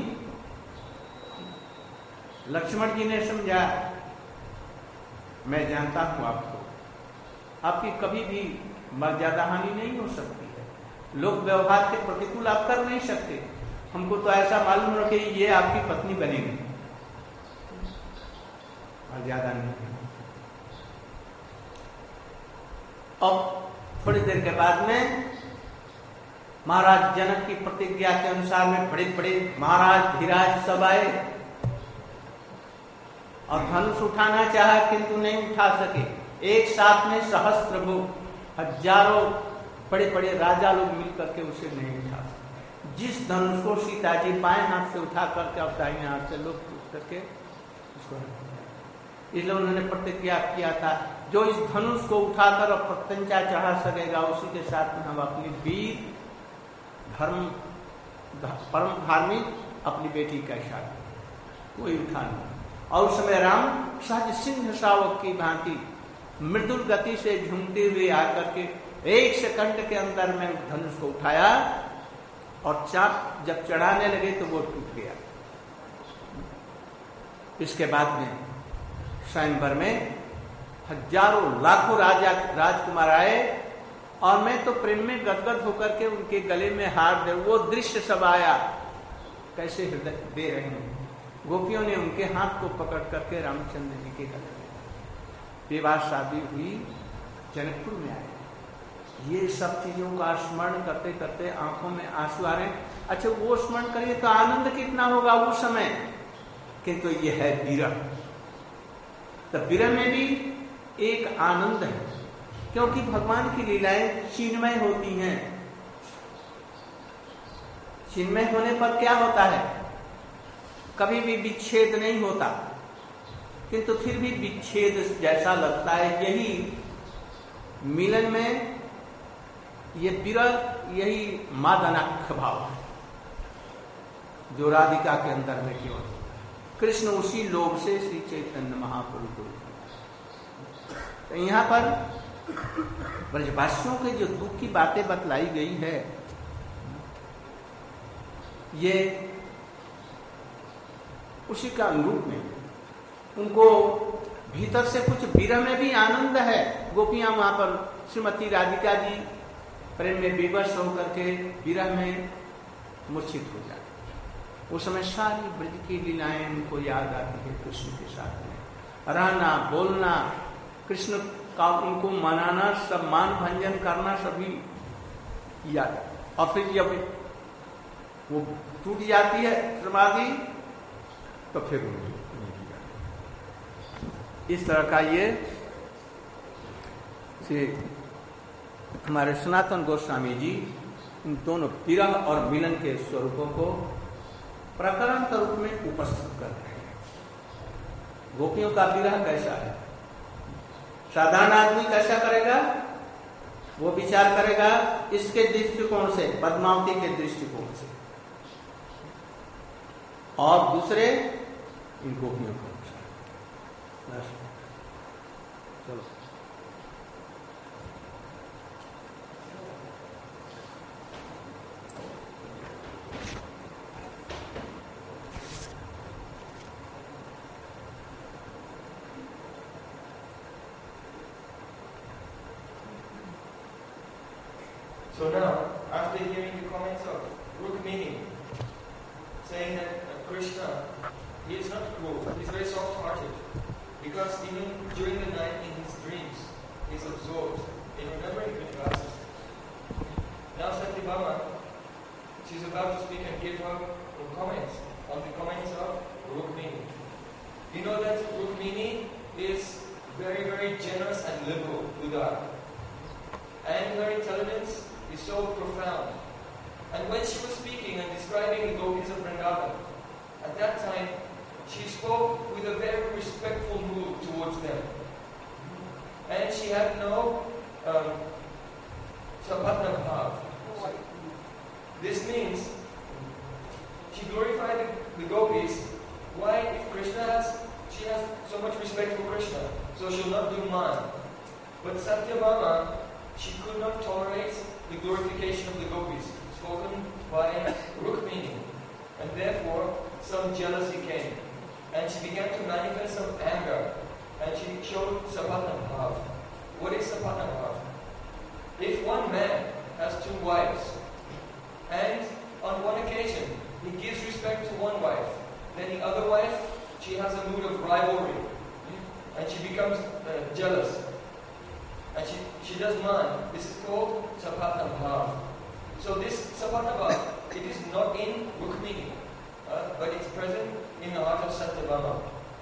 लक्ष्मण जी ने समझा, मैं जानता हूं आपको, आपकी कभी भी मर्यादा हानि नहीं हो सकती है, लोक व्यवहार के प्रतिकूल आप कर नहीं सकते। हमको तो ऐसा मालूम हो कि ये आपकी पत्नी बनेगी, मर्यादा नहीं। अब थोड़ी देर के बाद में महाराज जनक की प्रतिज्ञा के अनुसार में बड़े बड़े महाराज धीराज सब आए और धनुष उठाना चाहा किंतु नहीं उठा सके। एक साथ में सहस्त्रभु, हजारों बड़े बड़े राजा लोग मिलकर के उसे नहीं उठा सके। जिस धनुष को सीता जी बाएं हाथ से उठा करके अब दाहिने हाथ से लोग पूछ करके उसको, इसलिए उन्होंने प्रतिज्ञा किया था, जो इस धनुष को उठाकर और प्रत्यंचा चढ़ा सकेगा उसी के साथ में हम अपनी वीर धर्म परम धार्मिक अपनी बेटी का शादी, कोई उठा नहीं। और उस समय राम सहज सिंह शावक की भांति मृदुल गति से झूमते हुए आकर के 1 सेकंड के अंदर में धनुष को उठाया और चाप जब चढ़ाने लगे तो वो टूट गया। इसके बाद में स्वयंवर में हजारों लाखों राजा राजकुमार आए और मैं तो प्रेम में गदगद होकर के उनके गले में हार दे, वो दृश्य सब आया, कैसे हृदय दे रहे हैं। गोपियों ने उनके हाथ को पकड़ करके रामचंद्र जी के गले में विवाह शादी हुई, जनकपुर में आए। ये सब चीजों का स्मरण करते करते आंखों में आंसू आ रहे हैं। अच्छा, वो स्मरण करिए तो आनंद कितना होगा उस समय, किंतु ये है विरह। तो विरह में भी एक आनंद है, क्योंकि भगवान की लीलाएं चिन्मय होती हैं। चिन्मय होने पर क्या होता है, कभी भी विच्छेद नहीं होता, किंतु फिर भी विच्छेद जैसा लगता है। यही मिलन में ये विरह, यही मादनाख्य भाव है जो राधिका के अंदर में केवल कृष्ण उसी लोभ से श्री चैतन्य महाप्रभु को। तो यहाँ पर ब्रजवासियों के जो दुख की बातें बतलाई गई है, ये उसी का अनुरूप में उनको भीतर से कुछ विरह में भी आनंद है। गोपियां वहां पर श्रीमती राधिका जी प्रेम में विवश होकर के विरह में मूर्छित हो जाते। उस समय सारी ब्रज की लीलाएं उनको याद आती है, कृष्ण के साथ में रहना, बोलना, कृष्ण का उनको मनाना, सब मान भंजन करना, सभी याद। और फिर जब वो टूट जाती है समाधि, तो फिर इस तरह का ये हमारे सनातन गोस्वामी जी इन दोनों विरह और मिलन के स्वरूपों को प्रकरण के रूप में उपस्थित कर रहे हैं। गोपियों का विरह कैसा है, साधारण आदमी कैसा करेगा, वो विचार करेगा इसके दृष्टिकोण से, पद्मावती के दृष्टिकोण से, और दूसरे इन गोपियों को। चलो So now, after hearing the comments of Rukmini, saying that Krishna, he is not cruel, he is very soft-hearted, because even during the night in his dreams, he is absorbed in remembering Krishna's. Now Satyabhama, she is about to speak and give her comments on the comments of Rukmini. You know that Rukmini is very, very generous and liberal, Udar. And her intelligence is so profound. And when she was speaking and describing the gopis of Vrindavan, at that time, she spoke with a very respectful mood towards them. And she had no sapatna bhav. This means she glorified the gopis. Why? If Krishna she has so much respect for Krishna, so she'll not do man. But Satyabhama, she could not tolerate the glorification of the gopis spoken by Rukmini, and therefore some jealousy came, and she began to manifest some anger, and she showed sapatna bhav. What is sapatna bhav? If one man has two wives, and on one occasion he gives respect to one wife, then the other wife, she has a mood of rivalry, and she becomes jealous. And she does man. This is called sapatna bhav. So this sapatna bhav, it is not in Rukmini, but it's present in the heart of Satyabhama.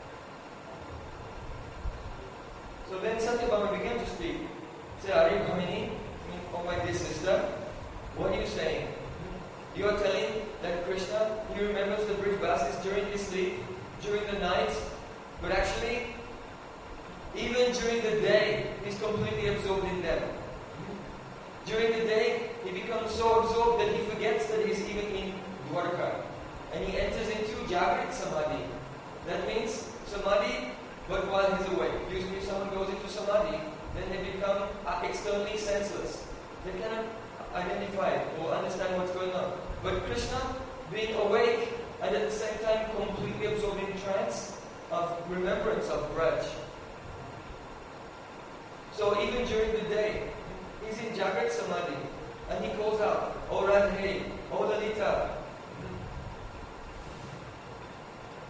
So then Satyabhama began to speak. Say, are you Bhamini? Oh my dear sister, what are you saying? You are telling that Krishna, he remembers the Brij-Vasis during his sleep, during the night, but actually, even during the day, he's completely absorbed in them. During the day, he becomes so absorbed that he forgets that he's even in Dwarka. And he enters into Jagrit Samadhi. That means Samadhi, but while he's awake. Usually if someone goes into Samadhi, then they become externally senseless. They cannot identify or understand what's going on. But Krishna, being awake and at the same time completely absorbed in trance of remembrance of Braj. So even during the day, he's in Jagrat Samadhi and he calls out, O Radhe, O Lalita.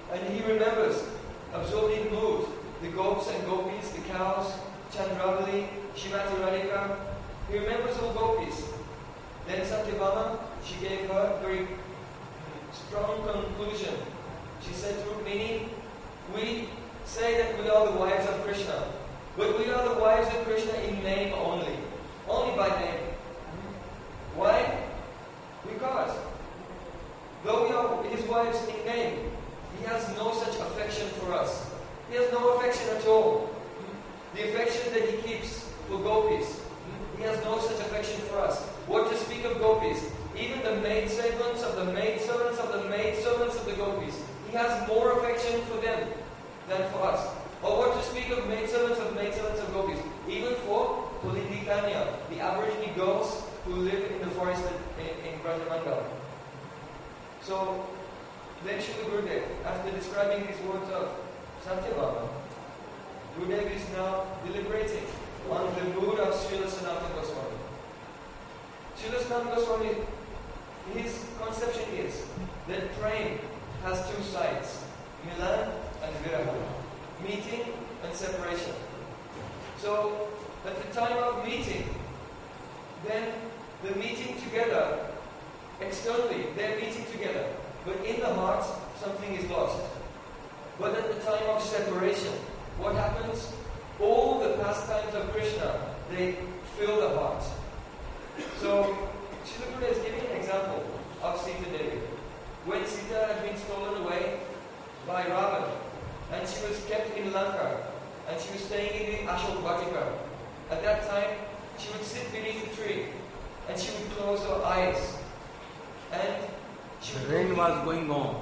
And he remembers, absorbed in mood, the gopis and gopis, the cows, Chandravali, Shrimati Radhika. He remembers all gopis. Then Satyabhama, she gave her very strong conclusion. She said to Rukmini, we say that we are the wives of Krishna, but we are the wives of Krishna in name only by name. Why? Because though we are his wives in name, he has no such affection for us. He has no affection at all. The affection that he keeps for gopis, he has no such affection for us. What to speak of gopis? Even the maidservants of the maidservants of the maidservants of the gopis, he has more affection for them than for us. Or what to speak of maidservants of gopis? Even for Tulindikanya, the Aborigine girls who live in the forest in Brajamandal. So, then Srila Gurudev, after describing these words of Satyabhama, Gurudev is now deliberating on the mood of Srila Sanatana Goswami. Srila Sanatana Goswami, his conception is that prem has two sides, milan and viraha, meeting and separation. So, at the time of meeting, then the meeting together, externally, they're meeting together, but in the heart, something is lost. But at the time of separation, what happens? All the pastimes of Krishna, they fill the heart. So, Srila Gurudev is giving an example of Sita Devi. When Sita had been stolen away by Ravan, and she was kept in Lanka, and she was staying in the Ashok Vatika, at that time, she would sit beneath a tree, and she would close her eyes. And she would rain was going on.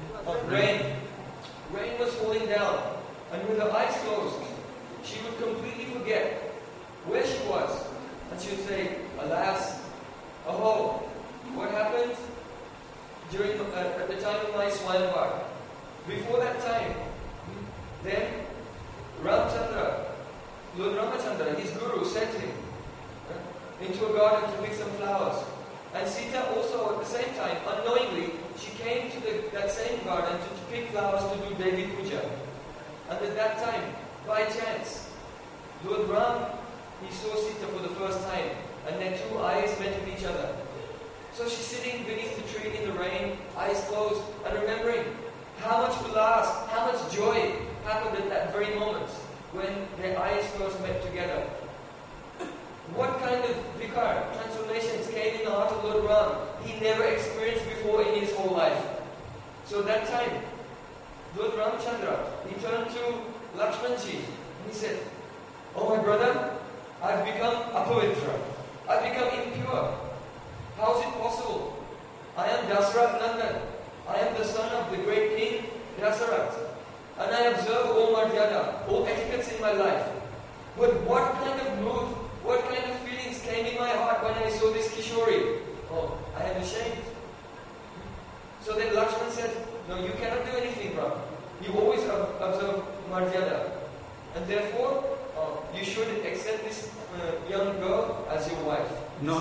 Rain was falling down, and with her eyes closed, she would completely forget where she was, and she would say, "Alas, oh, what happened during at the time of my Swayamvar?" Before that time, then Ramchandra, Lord Ramachandra, his guru, sent him into a garden to pick some flowers. And Sita also, at the same time, unknowingly, she came to that same garden to pick flowers to do Devi Puja. And at that time, by chance, Lord Ram, he saw Sita for the first time, and their two eyes met with each other. So she's sitting beneath the tree in the rain, eyes closed, and remembering how much ulas, how much joy happened at that very moment when their eyes first met together. What kind of vikar, transformations came in the heart of Lord Ram he never experienced before in his whole life. So that time, Lord Ramchandra, he turned to Lakshmanji and he said, "Oh my brother, I've become apavitra. I've become impure. How is it possible? I am Dasarath Nandan. I am the son of the great king Dasarath. And I observe all Maryada, all etiquettes in my life. But what kind of mood, what kind of feelings came in my heart when I saw this Kishori? Oh, I am ashamed." So then Lakshman said, "No, you cannot do anything wrong. You always observe Maryada. And therefore, you should accept this young girl as your wife." No.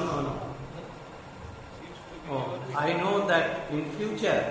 Oh, I know that in future,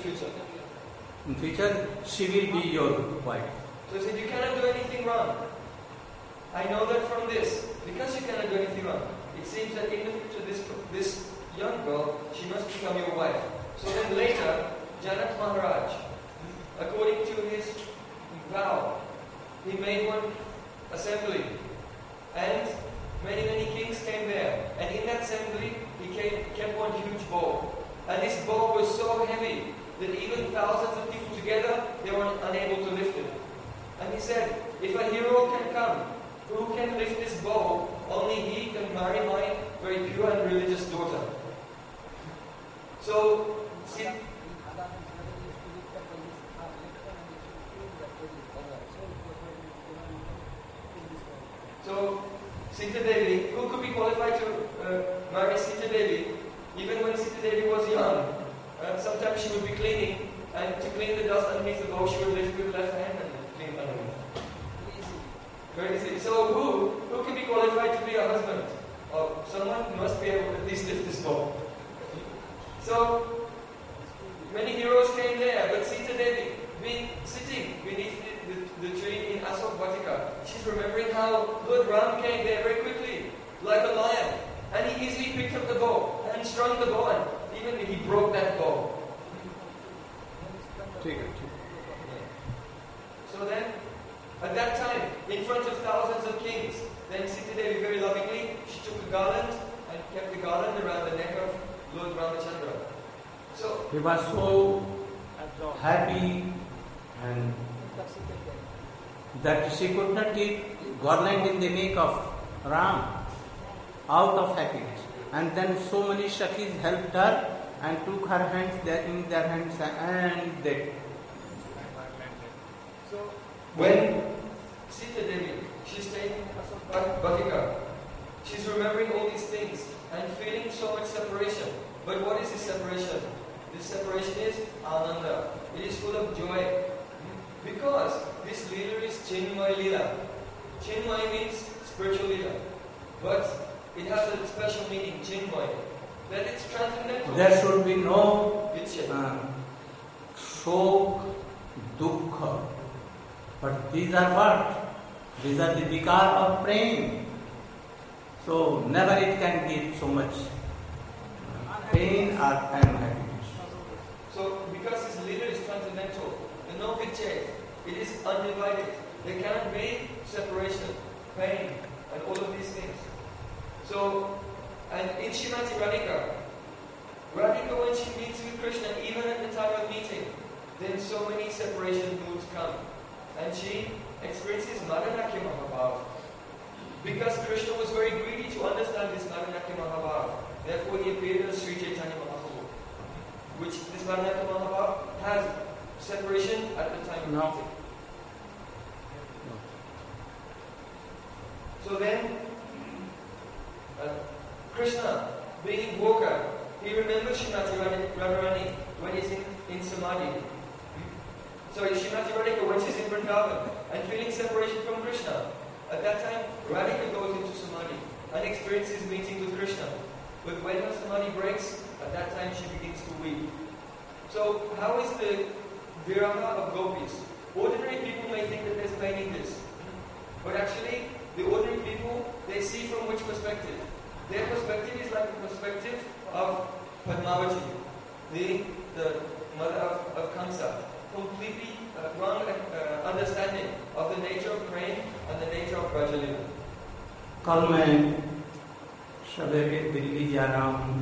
she will be your wife. So he said, "You cannot do anything wrong. I know that from this. Because you cannot do anything wrong, it seems that in the future this young girl, she must become your wife." So then later, Janak Maharaj, according to his vow, he made one assembly. And many kings came there. And in that assembly, he kept one huge bow. And this bow was so heavy that even thousands of people together, they were unable to lift it. And he said, "If a hero can come, who can lift this bow? Only he can marry my very pure and religious daughter." So, Sita Devi, who could be qualified to marry Sita Devi, even when Sita Devi was young? Sometimes she would be cleaning, and to clean the dust underneath the bow, she would lift with the left hand and clean underneath. Very easy. So who can be qualified to be a husband? Or someone must be able to at least lift this bow. So many heroes came there, but Sita Devi, the tree in Asok Vatika, she's remembering how Lord Ram came there very quickly, like a lion, and he easily picked up the bow and strung the bow, and even he broke that bow. So then, at that time, in front of thousands of kings, then Sita Devi very lovingly, she took a garland and kept the garland around the neck of Lord Ramachandra. So he was so happy and that she could not keep garland in the neck of Ram out of happiness. And then so many Shakis helped her and took her hands in their hands and they. So when Sita Devi, she's taking Vatika, she's remembering all these things and feeling so much separation. But what is this separation? This separation is Ananda. It is full of joy. Because this Leela is Chinmay Leela. Chinmay means spiritual Leela. But it has a special meaning, Chinmay. That it's transcendental. There should be no shok, dukkha. But these are what? These are the vikar of prem. So never it can give so much pain or unhappiness. So because this leader is transcendental, the no vichaya, it is undivided. There cannot be separation, pain, and all of these things. So, and in Srimati Radhika when she meets with Krishna, even at the time of meeting, then so many separation moods come. And she experiences Madanakya Mahabhav. Because Krishna was very greedy to understand this Madanakya Mahabhav. Therefore he appeared as Sri Chaitanya Mahaprabhu. Which this Madanakya Mahabhav has separation at the time of meeting. So then, Krishna, being in Dwarka, he remembers Srimati Radharani when he's in Samadhi. So Srimati Radhika, when she's in Vrindavan and feeling separation from Krishna, at that time Radhika goes into Samadhi and experiences meeting with Krishna. But when her Samadhi breaks, at that time she begins to weep. So how is the viraha of gopis? Ordinary people may think that there's pain in this. But actually, the ordinary people, they see from which perspective? Their perspective is like the perspective of Padmavati, the mother of Kamsa. Completely wrong understanding of the nature of praying and the nature of Brajalila. कल मैं सवेरे दिल्ली जा रहा हूँ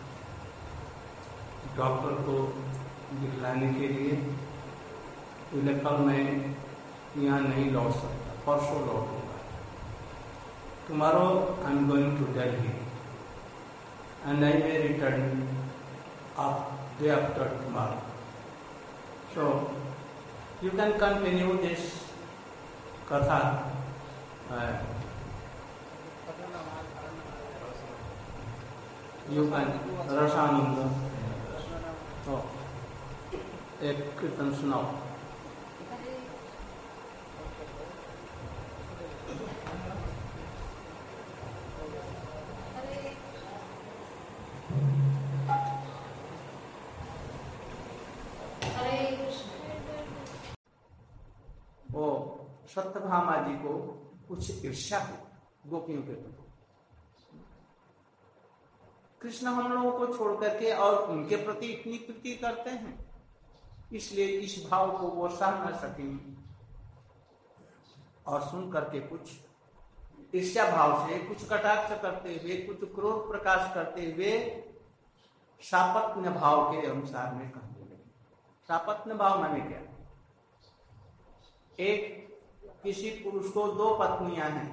doctor को दिखलाने के लिए, इसलिए कल मैं यहाँ नहीं लौट सकता, परसों लौटूंगा. Tomorrow I am going to Delhi and I may return day after tomorrow. So you can continue this katha. You can Rasananda. तो एक कीर्तन सुनाओ. वो सत्यभामा जी को कुछ ईर्ष्या हुई गोपियों के प्रति. कृष्ण हम लोगों को छोड़ करके और उनके प्रति इतनी प्रीति करते हैं, इसलिए इस भाव को वो सह न सकेंगे. और सुन करके कुछ ईर्ष्या भाव से, कुछ कटाक्ष करते हुए, कुछ क्रोध प्रकाश करते हुए सापत्न्य भाव के अनुसार में कहने लगे. सापत्न्य भाव माने क्या? एक किसी पुरुष को दो पत्नियां हैं.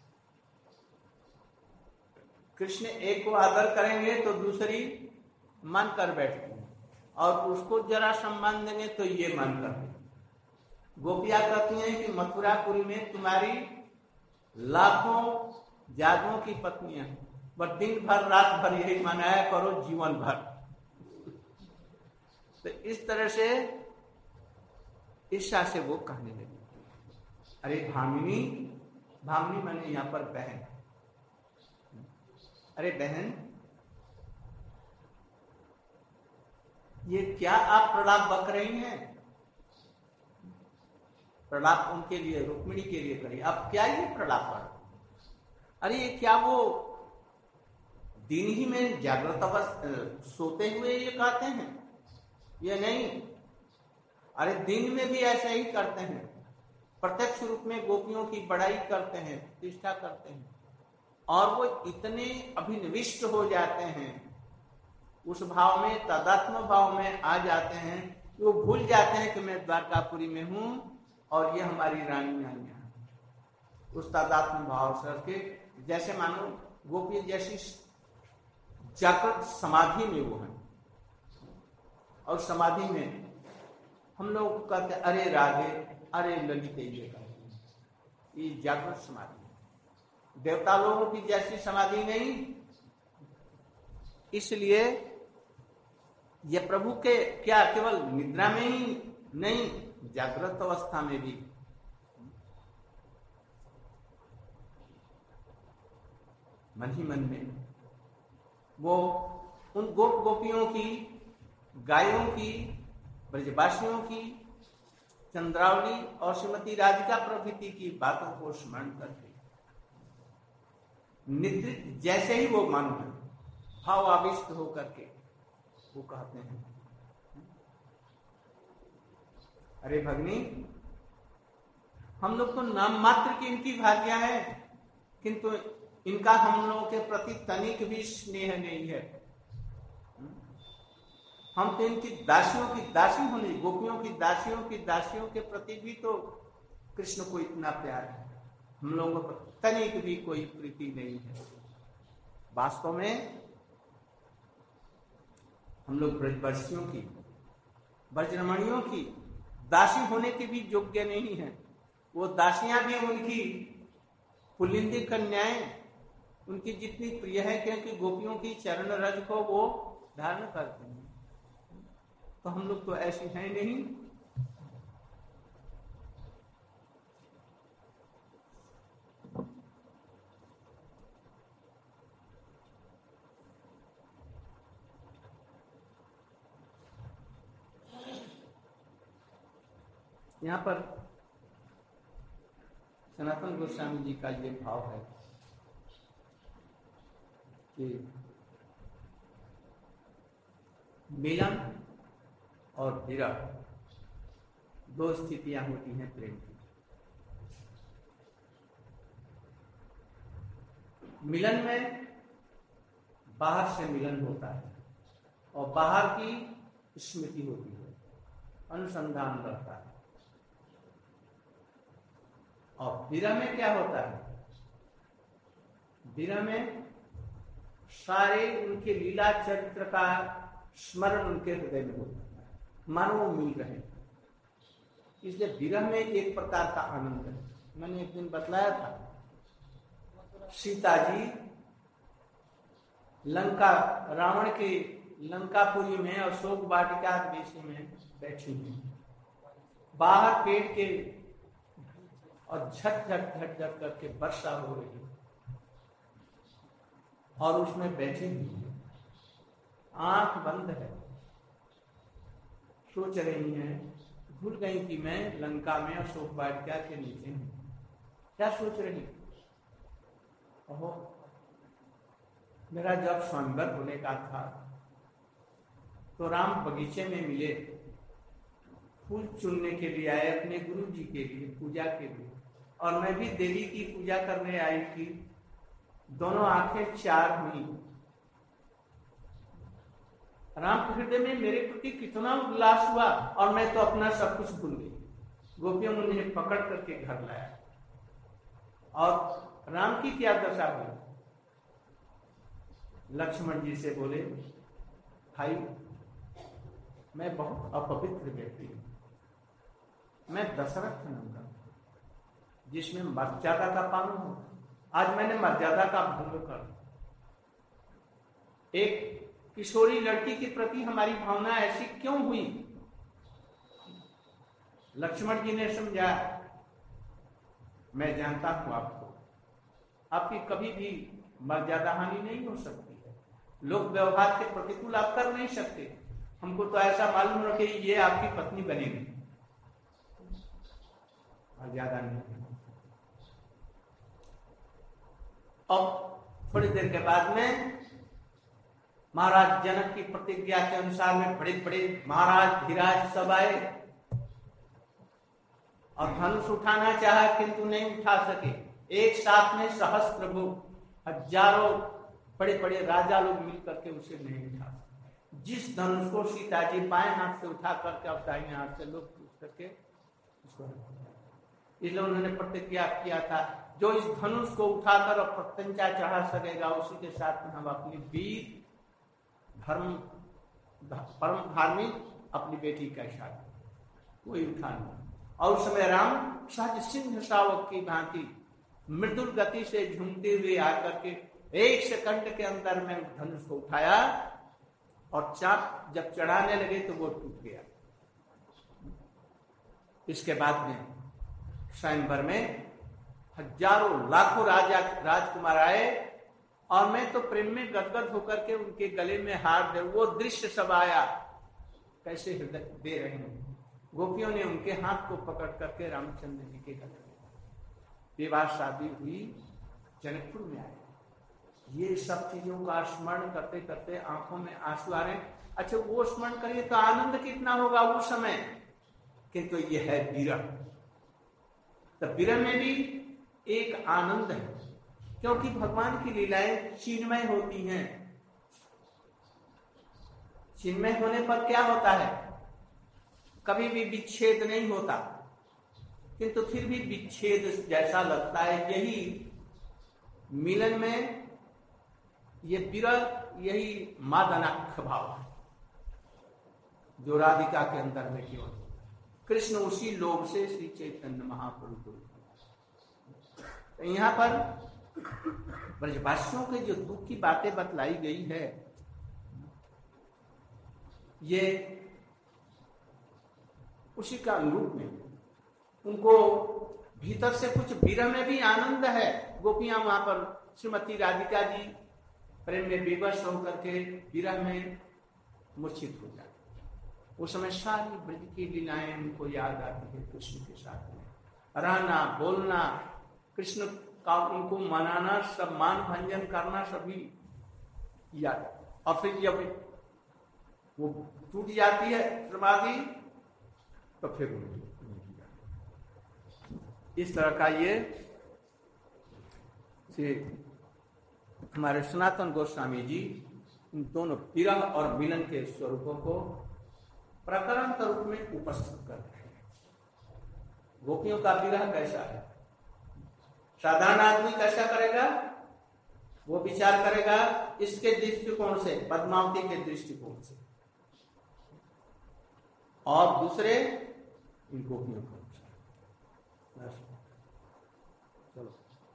कृष्ण एक को आदर करेंगे तो दूसरी मन कर बैठती है, और उसको जरा सम्मान देंगे तो ये मन करते. गोपियां कहती हैं कि मथुरापुरी में तुम्हारी लाखों जादुओं की पत्नियां हैं, बस दिन भर रात भर यही मनाया करो जीवन भर. तो इस तरह से ईर्ष्या से वो कहने लगे. अरे भामिनी, भामिनी माने यहाँ पर बहन. अरे बहन, ये क्या आप प्रलाप बक रही हैं? प्रलाप उनके लिए, रुक्मिणी के लिए करी। अब क्या ये प्रलाप कर, अरे ये क्या वो दिन ही में जागृत अवस्था सोते हुए ये कहते हैं? ये नहीं, अरे दिन में भी ऐसा ही करते हैं, प्रत्यक्ष रूप में गोपियों की बड़ाई करते हैं, प्रतिष्ठा करते हैं, और वो इतने अभिनिविष्ट हो जाते हैं, उस भाव में, तदात्म भाव में आ जाते हैं, वो भूल जाते हैं कि मैं द्वारकापुरी में हूं और ये हमारी रानियां हैं। उस तदात्म भाव से के जैसे मानो गोपी जैसी जागृत समाधि में वो है, और समाधि में हम लोग कहते हैं अरे राधे, अरे ललिते, ये जागृत समाधि है, देवता लोगों की जैसी समाधि नहीं। इसलिए ये प्रभु के क्या केवल निद्रा में ही नहीं, जागृत अवस्था में भी मन ही मन में वो उन गोप गोपियों की, गायों की, ब्रजवासियों की, चंद्रावली और श्रीमती राधिका प्रभृति की बातों को स्मरण करके निद्रित जैसे ही वो मन में भाव आविष्ट होकर के वो कहते हैं, अरे भगनी, हम लोग तो नाम मात्र की इनकी भाग्य है, किंतु इनका हम लोगों के प्रति तनिक भी स्नेह नहीं है। हम तो इनकी दासियों की दासी होने, गोपियों की दासियों के प्रति भी तो कृष्ण को इतना प्यार है, हम लोगों को तनिक भी कोई प्रीति नहीं है। वास्तव में हम लोग ब्रजवासियों की, ब्रजरमणियों की दासी होने के भी योग्य नहीं है। वो दासियां भी उनकी पुल्लिंदी कन्याएं उनकी जितनी प्रिय है, क्योंकि गोपियों की चरण रज को वो धारण करते हैं, तो हम लोग तो ऐसे हैं नहीं। यहाँ पर सनातन गोस्वामी जी का ये भाव है कि मिलन और विरह दो स्थितियां होती हैं प्रेम की। मिलन में बाहर से मिलन होता है और बाहर की स्मृति होती है, अनुसंधान रहता है। और विरह में क्या होता है? विरह में सारे उनके लीला चरित्र का स्मरण उनके हृदय में होता है, मानो वो मिल रहे हैं। इसलिए विरह में एक प्रकार का आनंद है। मैंने एक दिन बतलाया था, सीता जी लंका, रावण के लंकापुरी में अशोक वाटिका देश में बैठी हुई, बाहर पेड़ के और झट झट झट झट करके वर्षा हो रही और उसमें बैठी हुई है, आंख बंद है, सोच रही हैं, भूल गई कि मैं लंका में अशोक वाटिका के नीचे हूं। क्या सोच रही? ओहो, मेरा जब स्वयंवर होने का था तो राम बगीचे में मिले, फूल चुनने के लिए आए अपने गुरु जी के लिए, पूजा के लिए, और मैं भी देवी की पूजा करने आई थी। दोनों आंखें चार हुई। राम के हृदय में मेरे प्रति कितना उल्लास हुआ, और मैं तो अपना सब कुछ भूल गई। गोपियों ने मुझे पकड़ करके घर लाया, और राम की क्या दशा हुई? लक्ष्मण जी से बोले, भाई मैं बहुत अपवित्र व्यक्ति हूं, मैं दशरथ नंदन जिसमें मर्यादा का पालन हो, आज मैंने मर्यादा का भंग कर, एक किशोरी लड़की के प्रति हमारी भावना ऐसी क्यों हुई? लक्ष्मण जी ने समझा, मैं जानता हूं आपको, आपकी कभी भी मर्यादा हानि नहीं हो सकती है, लोक व्यवहार के प्रतिकूल आप कर नहीं सकते। हमको तो ऐसा मालूम हो कि ये आपकी पत्नी बनेगी, और ज्यादा नहीं। अब थोड़ी देर के बाद में महाराज जनक की प्रतिज्ञा के अनुसार में बड़े बड़े महाराज धीराज सब आए और धनुष उठाना चाहा किंतु नहीं उठा सके। एक साथ में सहस्त्रभु हजारों बड़े बड़े राजा लोग मिलकर के उसे नहीं उठा सके। जिस धनुष को सीता जी बाएं हाथ से उठा करके अब दाहिने हाथ से लोग करके उसको, इसलिए उन्होंने प्रतिज्ञा किया था जो इस धनुष को उठाकर और प्रत्यंचा चढ़ा सकेगा उसी के साथ में हम अपनी वीर धर्म परम धार्मिक अपनी बेटी का शादी कोई उठा नहीं। और उस समय राम सहज सिंह शावक की भांति मृदुल गति से झूमते हुए आकर के 1 सेकंड के अंदर में धनुष को उठाया और चाप जब चढ़ाने लगे तो वो टूट गया। इसके बाद में स्वयंवर में हजारों लाखों राजकुमार आए और मैं तो प्रेम में गदगद होकर के उनके गले में हार दे, वो दृश्य सब आया कैसे हृदय दे रहे हैं। गोपियों ने उनके हाथ को पकड़ करके रामचंद्र जी के गले में विवाह शादी हुई, जनकपुर में आए। ये सब चीजों का स्मरण करते करते आंखों में आंसू आ रहे हैं। अच्छा वो स्मरण करिए तो आनंद कितना होगा उस समय, किंतु ये है विरह। तो विरह में भी एक आनंद है क्योंकि भगवान की लीलाएं चिन्मय होती हैं। चिन्मय होने पर क्या होता है, कभी भी विच्छेद नहीं होता, किंतु फिर भी विच्छेद जैसा लगता है। यही मिलन में ये विरह, यही मादनाख्य भाव है जो राधिका के अंदर में केवल कृष्ण उसी लोभ से श्री चैतन्य महाप्रभु को। तो यहाँ पर ब्रजवासियों के जो दुख की बातें बतलाई गई है, ये उसी का अनुरूप में उनको भीतर से कुछ विरह में भी आनंद है। गोपियां वहां पर श्रीमती राधिका जी प्रेम में विवश होकर के विरह में मूर्छित हो जाती। उस समय सारी ब्रज की लीलाएं उनको याद आती है। कृष्ण के साथ में रहना, बोलना, कृष्ण का उनको मनाना, सब मान भंजन करना सभी याद। और फिर जब वो टूट जाती है समाधि तो फिर इस तरह का ये हमारे सनातन गोस्वामी जी इन दोनों विरह और मिलन के स्वरूपों को प्रकरण के रूप में उपस्थित करते हैं। गोपियों का विरह कैसा है, साधारण आदमी कैसा करेगा, वो विचार करेगा इसके दृष्टिकोण से, पद्मावती के दृष्टिकोण से, और दूसरे इन गोपियों का विचार। चलो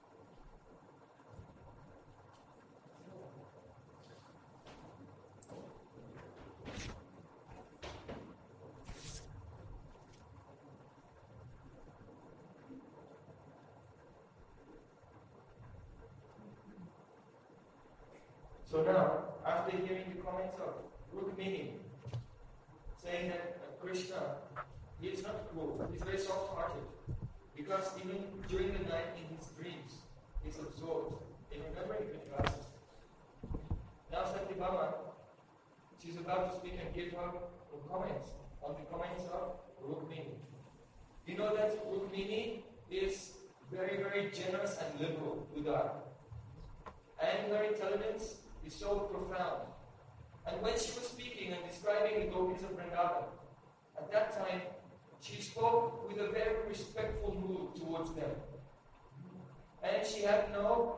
So now, after hearing the comments of Rukmini, saying that Krishna, he is not cruel, he is very soft-hearted, because even during the night in his dreams, he is absorbed in remembering Krishna. Now Satyabhama, she is about to speak and give her comments on the comments of Rukmini. You know that Rukmini is very, very generous and liberal, Udar. And her intelligence is so profound. And when she was speaking and describing the gopis of Vrindavan, at that time, she spoke with a very respectful mood towards them. And she had no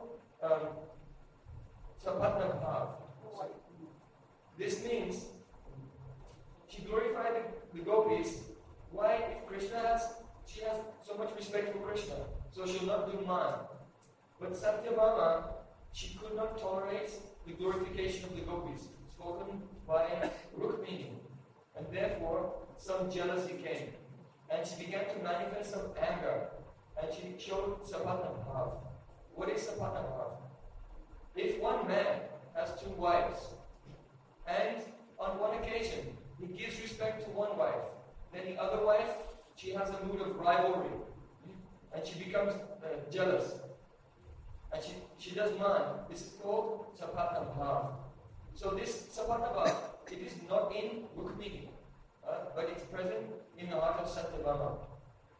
sapatna bhav. This means she glorified the gopis. Why? If Krishna she has so much respect for Krishna, so she'll not do man. But Satyabhama, she could not tolerate the glorification of the gopis spoken by Rukmini, and therefore some jealousy came, and she began to manifest some anger, and she showed sapatna bhav. What is sapatna bhav? If one man has 2 wives, and on one occasion he gives respect to one wife, then the other wife, she has a mood of rivalry. and she becomes jealous. And she does man. This is called Sapata Bhav. So this Sapata Bhav, it is not in Rukmini, but it's present in the heart of Satyabhama.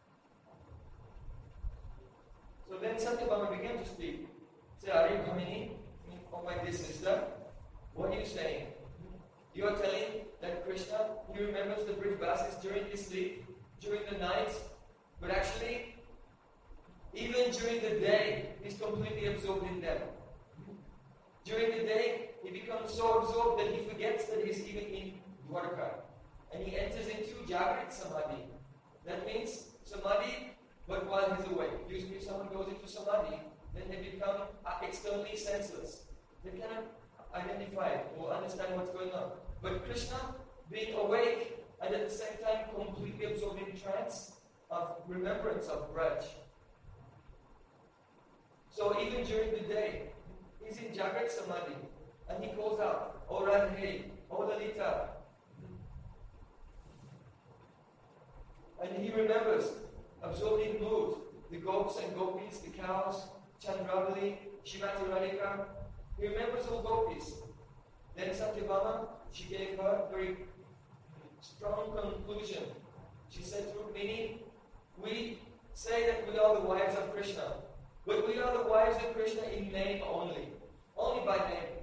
So then Satyabhama began to speak. Say, are you Bhamini? Oh my dear sister, what are you saying? You are telling that Krishna, he remembers the Brij during his sleep, during the night, but actually, even during the day, he's completely absorbed in them. During the day, he becomes so absorbed that he forgets that he's even in Dwarka. And he enters into Jagrat Samadhi. That means Samadhi, but while he's awake. Usually if someone goes into Samadhi, then they become externally senseless. They cannot identify or understand what's going on. But Krishna, being awake and at the same time completely absorbed in trance of remembrance of Braj. So even during the day, he's in Jagrat Samadhi and he calls out, O Radhe, O Lalita. And he remembers, absorbed in mood, the gops and gopis, the cows, Chandravali, Shrimati Radhika. He remembers all gopis. Then Satyabhama, she gave her very strong conclusion. She said to Rukmini, we say that we are the wives of Krishna, but we are the wives of Krishna in name only by name.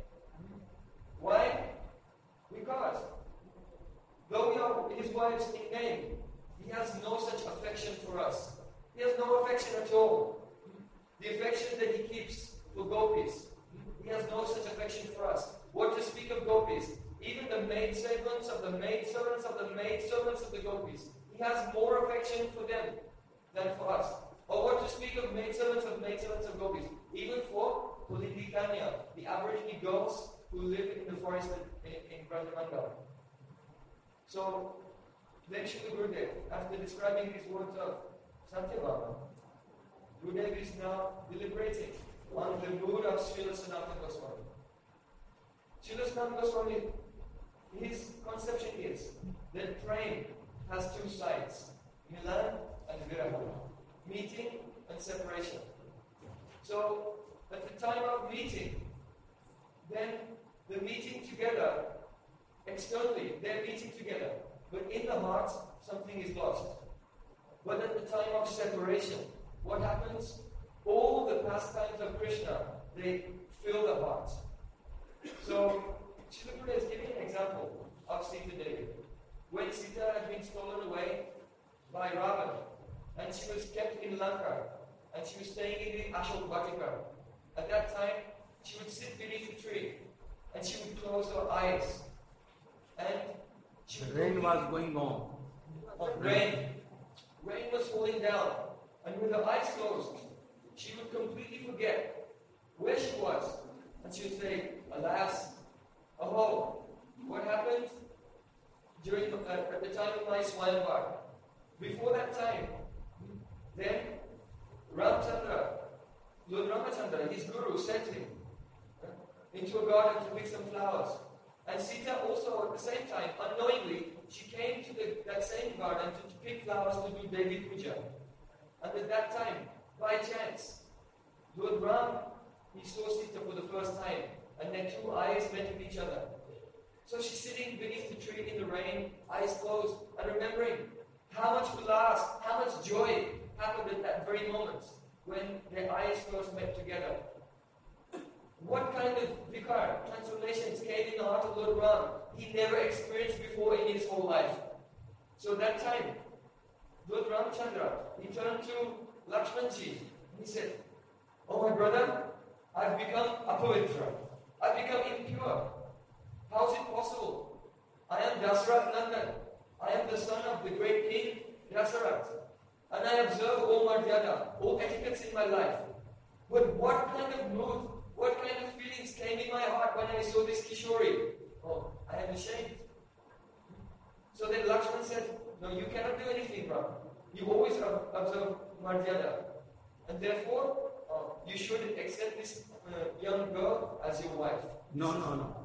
Why? Because though we are his wives in name, he has no such affection for us. He has no affection at all. The affection that he keeps for gopis, he has no such affection for us. What to speak of gopis? Even the maidservants of the maidservants of the maidservants of the gopis, he has more affection for them than for us. Or what to speak of maidservants of gopis? Even for Pulindikanya, the Aborigine girls who live in the forest in Brajamandal. So, then Srila Gurudev, after describing these words of Satyabhama, Gurudev is now deliberating on the mood of Srila Sanatana Goswami. Srila Sanatana Goswami, his conception is that prema has two sides, Milan and Viraha, meeting and separation. So, at the time of meeting, then the meeting together, externally, they're meeting together. But in the heart, something is lost. But at the time of separation, what happens? All the pastimes of Krishna, they fill the heart. So, Srila Gurudev is giving an example of Sita Devi. When Sita had been stolen away by Ravan, and she was kept in Lanka, and she was staying in the Ashok Vatika. At that time, she would sit beneath a tree, and she would close her eyes. And the rain was going on. Rain was falling down. And with her eyes closed, she would completely forget where she was. And she would say, alas, oh, what happened at the time of my Swayamvar? Before that time, then Ramchandra, Lord Ramachandra, his guru, sent him into a garden to pick some flowers. And Sita also, at the same time, unknowingly, she came to that same garden to pick flowers to do Devi Puja. And at that time, by chance, Lord Ram, he saw Sita for the first time, and their two eyes met with each other. So she's sitting beneath the tree in the rain, eyes closed, and remembering how much ulas, how much joy happened at that very moment when their eyes first met together. What kind of vikar, transformations came in the heart of Lord Ram he never experienced before in his whole life. So that time, Lord Ramchandra, he turned to Lakshmanji and he said, oh my brother, I've become apavitra. I've become impure. How is it possible? I am Dasarath Nandan. I am the son of the great king Dasarath. And I observe all Maryada, all etiquettes in my life. But what kind of mood, what kind of feelings came in my heart when I saw this Kishori? Oh, I am ashamed. So then Lakshman said, no, you cannot do anything wrong. You always observe Maryada. And therefore, you should accept this young girl as your wife. No.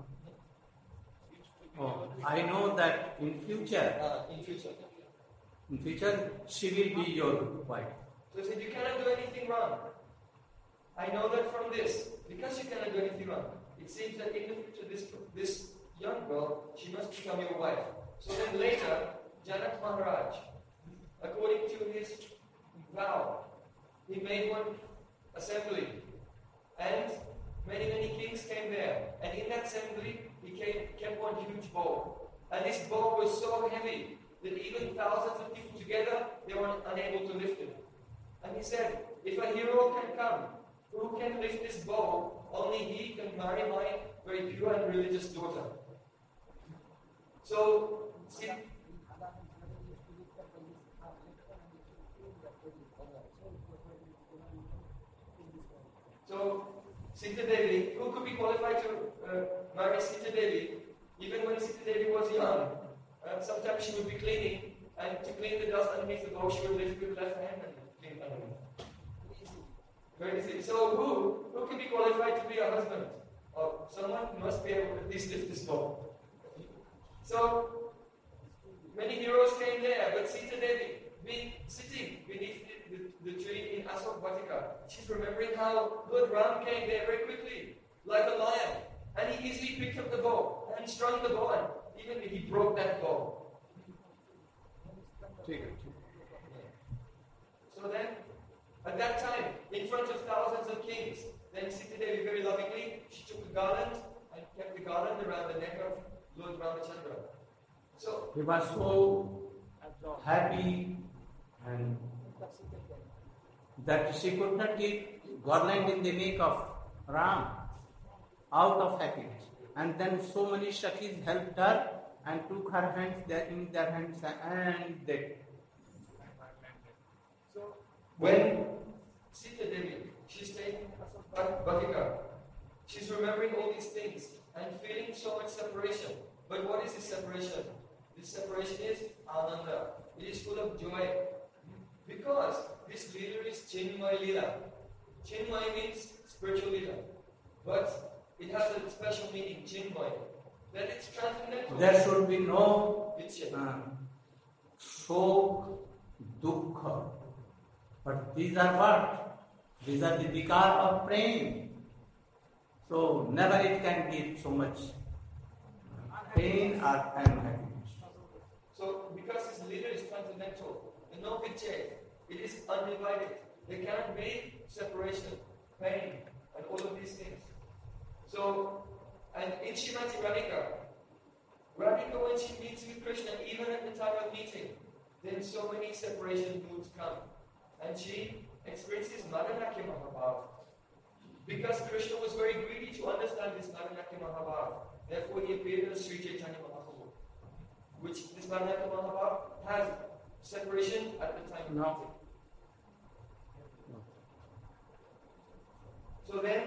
Oh, I know that in future, she will be your wife. So he said, you cannot do anything wrong. I know that from this. Because you cannot do anything wrong, it seems that in the future this young girl, she must become your wife. So then later, Janak Maharaj, according to his vow, he made one assembly. And many kings came there. And in that assembly, he kept one huge bow. And this bow was so heavy that even thousands of people together, they were unable to lift it. And he said, if a hero can come, who can lift this bow? Only he can marry my very pure and religious daughter. So, Sita Devi, who could be qualified to marry Sita Devi, even when Sita Devi was young? Sometimes she would be cleaning, and to clean the dust underneath the bow, she would lift with left hand and clean underneath. Very easy. So who can be qualified to be a husband? Or someone must be able to at least lift this bow. So many heroes came there, but Sita Devi, being sitting beneath the tree in Asok Vatika, she's remembering how Lord Ram came there very quickly, like a lion, and he easily picked up the bow and strung the bow, and even he broke that bow. So then, at that time, in front of thousands of kings, then Sita Devi very lovingly, she took a garland and kept the garland around the neck of Lord Ramachandra. So he was so happy and that she could not keep garland in the neck of Ram out of happiness. And then so many Shakis helped her and took her hands there in their hands and they. So when Sita Devi, she's taking Vatika, she's remembering all these things and feeling so much separation. But what is this separation? This separation is Ananda. It is full of joy. Because this Leela is Chinmay Leela. Chinmay means spiritual Leela. But it has a special meaning, Chinmay. That it's transcendental. There should be no shok, dukkha. But these are what? These are the vikar of prem. So never it can give so much pain or happiness. So because this leader is transcendental, and no picture, it is undivided. There cannot be separation, pain, and all of these things. So, and in Srimati Radhika when she meets with Krishna, even at the time of meeting, then so many separation moods come. And she experiences Madanakya Mahabhav. Because Krishna was very greedy to understand this Madanakya Mahabhav. Therefore he appeared as Sri Chaitanya Mahaprabhu. Which this Madanakya Mahabhav has separation at the time of meeting. So then,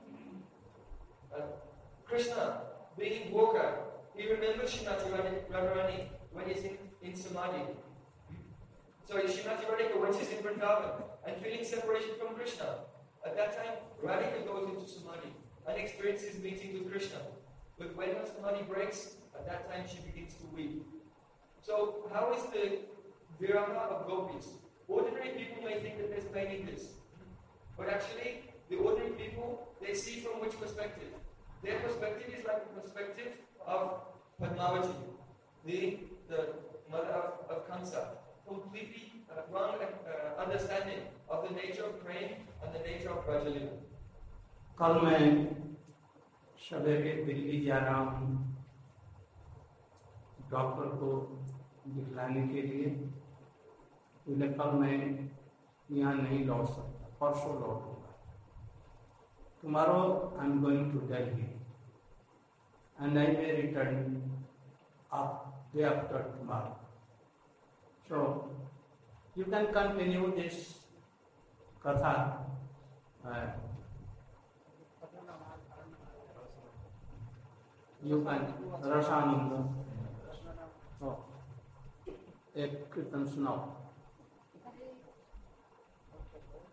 Krishna, being Dwarka, he remembers Srimati Radharani when he's in Samadhi. Sorry, Srimati Radhika when she's in Vrindavan and feeling separation from Krishna. At that time, Radhika goes into Samadhi and experiences meeting with Krishna. But when her Samadhi breaks, at that time she begins to weep. So, how is the viraha of gopis? Ordinary people may think that there's pain in this. But actually, the ordinary people, they see from which perspective? Their perspective is like the perspective of Padmavati, the mother of Kamsa. Completely wrong understanding of the nature of praying and the nature of Rajalila. कल मैं सवेरे दिल्ली जा रहा हूँ doctor को दिखलाने के लिए, इसलिए कल मैं यहाँ नहीं लौट सकता, परसों लौटूंगा. Tomorrow I am going to Delhi and I may return day after tomorrow. So you can continue this katha. You can Rasananda. Oh, एक कीर्तन सुनाओ.